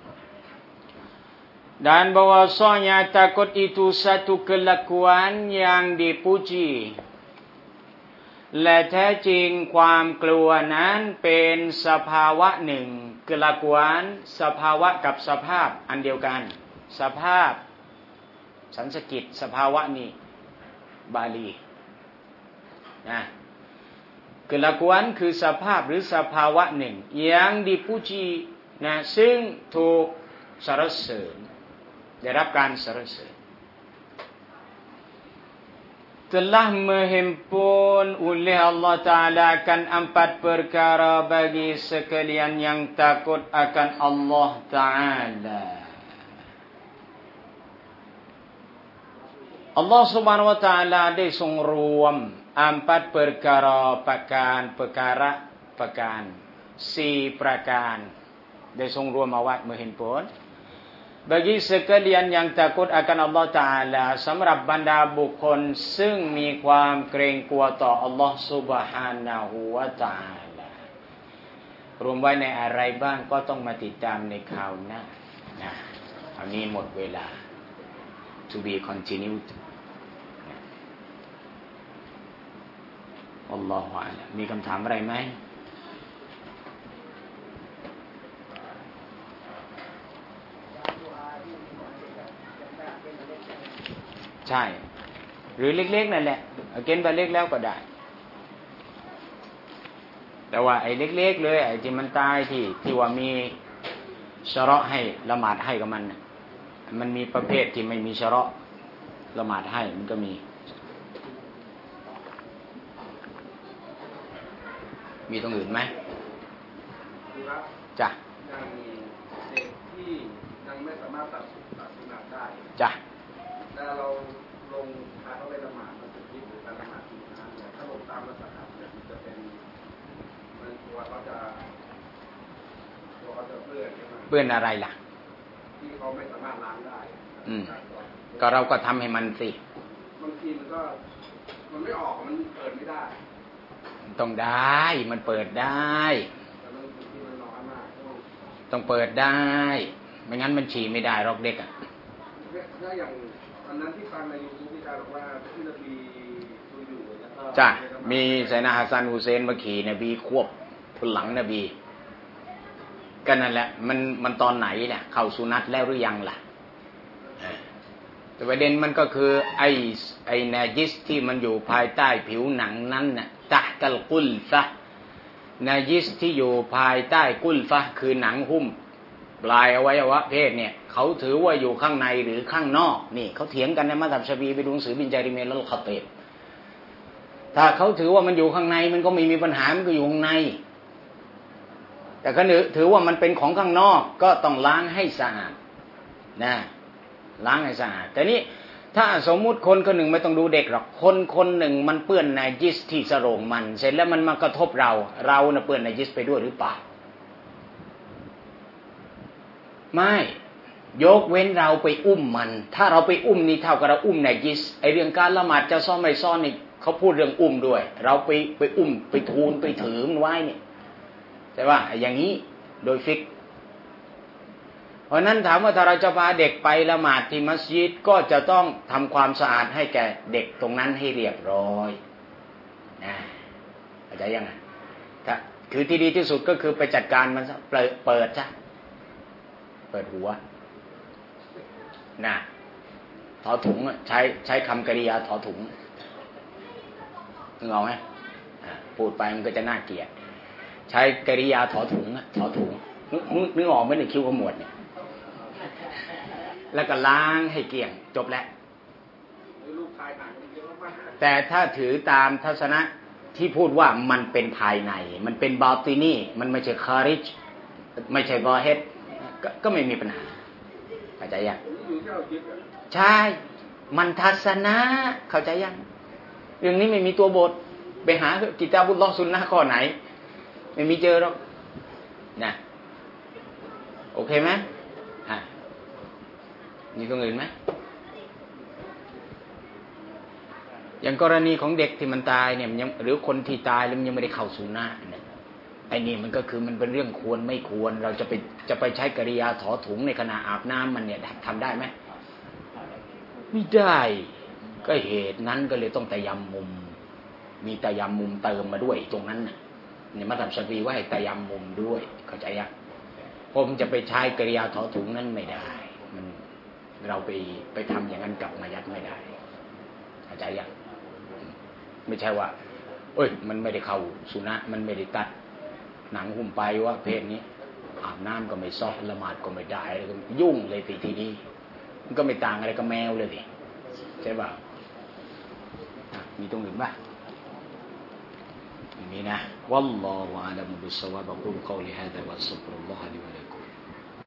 dan bahwasanya takut itu satu kelakuan yang dipuji และแท้จริงความกลัวนั้นเป็นสภาวะหนึ่งกลากวนสภาวะกับสภาพอันเดียวกันสภาพสันสกฤตสภาวะนี้บาลีนะกลากวนคือสภาพหรือสภาวะหนึ่งyang dipujiนะซึ่งถูกสรรเสริญได้รับการสรรเสริญtelah menghimpun oleh Allah Ta'ala akan 4 perkara bagi sekalian yang takut akan Allah Ta'ala. Allah Subhanahu Wa Ta'ala ได้ทรงรวม4 perkara ประการ4ประการได้ทรงรวมเอาไว้ menghimpun bagi sekalian yang takut akan Allah Ta'ala สำหรับบรรดาบุคคลซึ่งมีความเกรงกลัวต่อ Allah Subhanahu wa Ta'ala รวมไว้ในอะไรบ้างก็ต้องมาติดตามในคราวหน้านะคราวนี้หมดเวลา to be continued อัลลอฮฺอะลัมมีคำถามอะไรไหมใช่หรือเล็กๆนั่นแหละเกณฑ์ไปเล็กแล้วก็ได้แต่ว่าไอ้เล็กๆเลยไอ้ที่มันตายที่ว่ามีชะเราะห์ให้ละหมาดให้กับมันมีประเภทที่ไม่มีชะเราะห์ละหมาดให้มันก็มีตรงอื่นไหมจ้ะยังมีเด็กที่ยังไม่สามารถตัดสุนัตได้จ้ะแต่เราลงพาเขาไปละหมาดมันจะคิดหรือการละหมาดที่นั่นเนี่ยถ้าลงตามลักษณะเนี่ยจะเป็นมันตัวเขาจะเปื้อนอะไรล่ะที่เขาไม่สามารถล้างได้ก็เราก็ทำให้มันสิบางทีมันไม่ออกมันเปิดไม่ได้ต้องได้มันเปิดได้ต้องเปิดได้ไม่งั้นมันฉี่ไม่ได้หรอกเด็กอ่ะถ้าอย่างอันนั้นที่ฟังใน YouTube ที่การบอกว่าที่นบีดูอยู่แล้วก็จ้ะมีไซนาฮัสซันฮุเซนมาขี่นบีควบหลังนบีก็นั่นแหละมันตอนไหนเนี่ยเข้าสุนัตแล้วหรือยังล่ะแต่ประเด็นมันก็คือไอ้นาจิสที่มันอยู่ภายใต้ผิวหนังนั้นน่ะตะกัลกุลฟะนาจิสที่อยู่ภายใต้กุลฟะคือหนังหุ้มปลายอวัยวะเพศเนี่ยเขาถือว่าอยู่ข้างในหรือข้างนอกนี่เขาเถียงกันในมัซฮับชะฟีไปดูหนังสือบินจาริเมลแล้วเขาเตบถ้าเขาถือว่ามันอยู่ข้างในมันก็ไม่มีปัญหามันก็อยู่ข้างในแต่เขาถือว่ามันเป็นของข้างนอกก็ต้องล้างให้สะอาดนะล้างให้สะอาดแต่นี้ถ้าสมมุติคนหนึ่งไม่ต้องดูเด็กหรอกคนหนึ่งมันเปื้อนนาจิสที่สโรงมันเสร็จแล้วมันมากระทบเราน่ะเปื้อนนาจิสไปด้วยหรือเปล่าไม่ยกเว้นเราไปอุ้มมันถ้าเราไปอุ้มนี่เท่ากับเราอุ้มนาจิสไอเรื่องการละหมาดจะซ่อนไม่ซ่อนนี่เขาพูดเรื่องอุ้มด้วยเราไปอุ้มไปทูลไปถือมันไว้นี่แต่ว่าอย่างนี้โดยฟิกเพราะนั้นถามว่าถ้าเราจะพาเด็กไปละหมาดที่มัสยิดก็จะต้องทำความสะอาดให้แก่เด็กตรงนั้นให้เรียบร้อยนะเข้าใจยังไงถ้าคือที่ดีที่สุดก็คือไปจัดการมันเปิดซะเปิดหัวนะถอถุงใช้คำกริยาถอถุงนึกออกไหมพูดไปมันก็จะน่าเกลียดใช้กริยาถอถุงนึกออกไหมในคิ้วขมวดเนี่ยแล้วก็ล้างให้เกลี้ยงจบแล้วแต่ถ้าถือตามทัศนะที่พูดว่ามันเป็นภายในมันเป็นบาตินีมันไม่ใช่คาริจไม่ใช่บอเฮดก็ไม่มีปัญหาเข้าใจยังใช่มันทัศนะเข้าใจยังเรื่องนี้ไม่มีตัวบทไปหากิตาบุลลอฮ์ซุนนะห์ข้อไหนไม่มีเจอหรอกนะโอเคไหมมีตรงอื่นไหมอย่างกรณีของเด็กที่มันตายเนี่ยหรือคนที่ตายแล้วมันยังไม่ได้เข้าสุนะห์เนี่ยไอ้นี่มันก็คือมันเป็นเรื่องควรไม่ควรเราจะไปใช้กริยาถอถุงในขณะอาบน้ำมันเนี่ยทำได้ไหมไม่ได้ก็เหตุนั้นก็เลยต้องตะยำมุมมีตะยำมุมเติมมาด้วยตรงนั้นเนี่ยมัธยมชาฟีว่าให้ตะยำมุมด้วยเข้าใจยังผมจะไปใช้กริยาถอถุงนั้นไม่ได้มันเราไปทำอย่างนั้นกับมายัดไม่ได้เข้าใจยังไม่ใช่ว่าเอ้ยมันไม่ได้เข้าสุนัขมันไม่ได้ตัดหนังหุ้มไปว่าเพศนี้อาบน้ำก็ไม่ซอกละหมาดก็ไม่ได้แล้วก็ยุ่งเลยทีนี้มันก็ไม่ต่างอะไรกับแมวเลยสิใช่ป่ะมีตรงอื่นป่ะอย่างนี้นะวัลลอฮุอะลัมบิศวาบะกุลกอลิฮาซาวัสตัฆฟิรุลลอฮะลิวะลักุม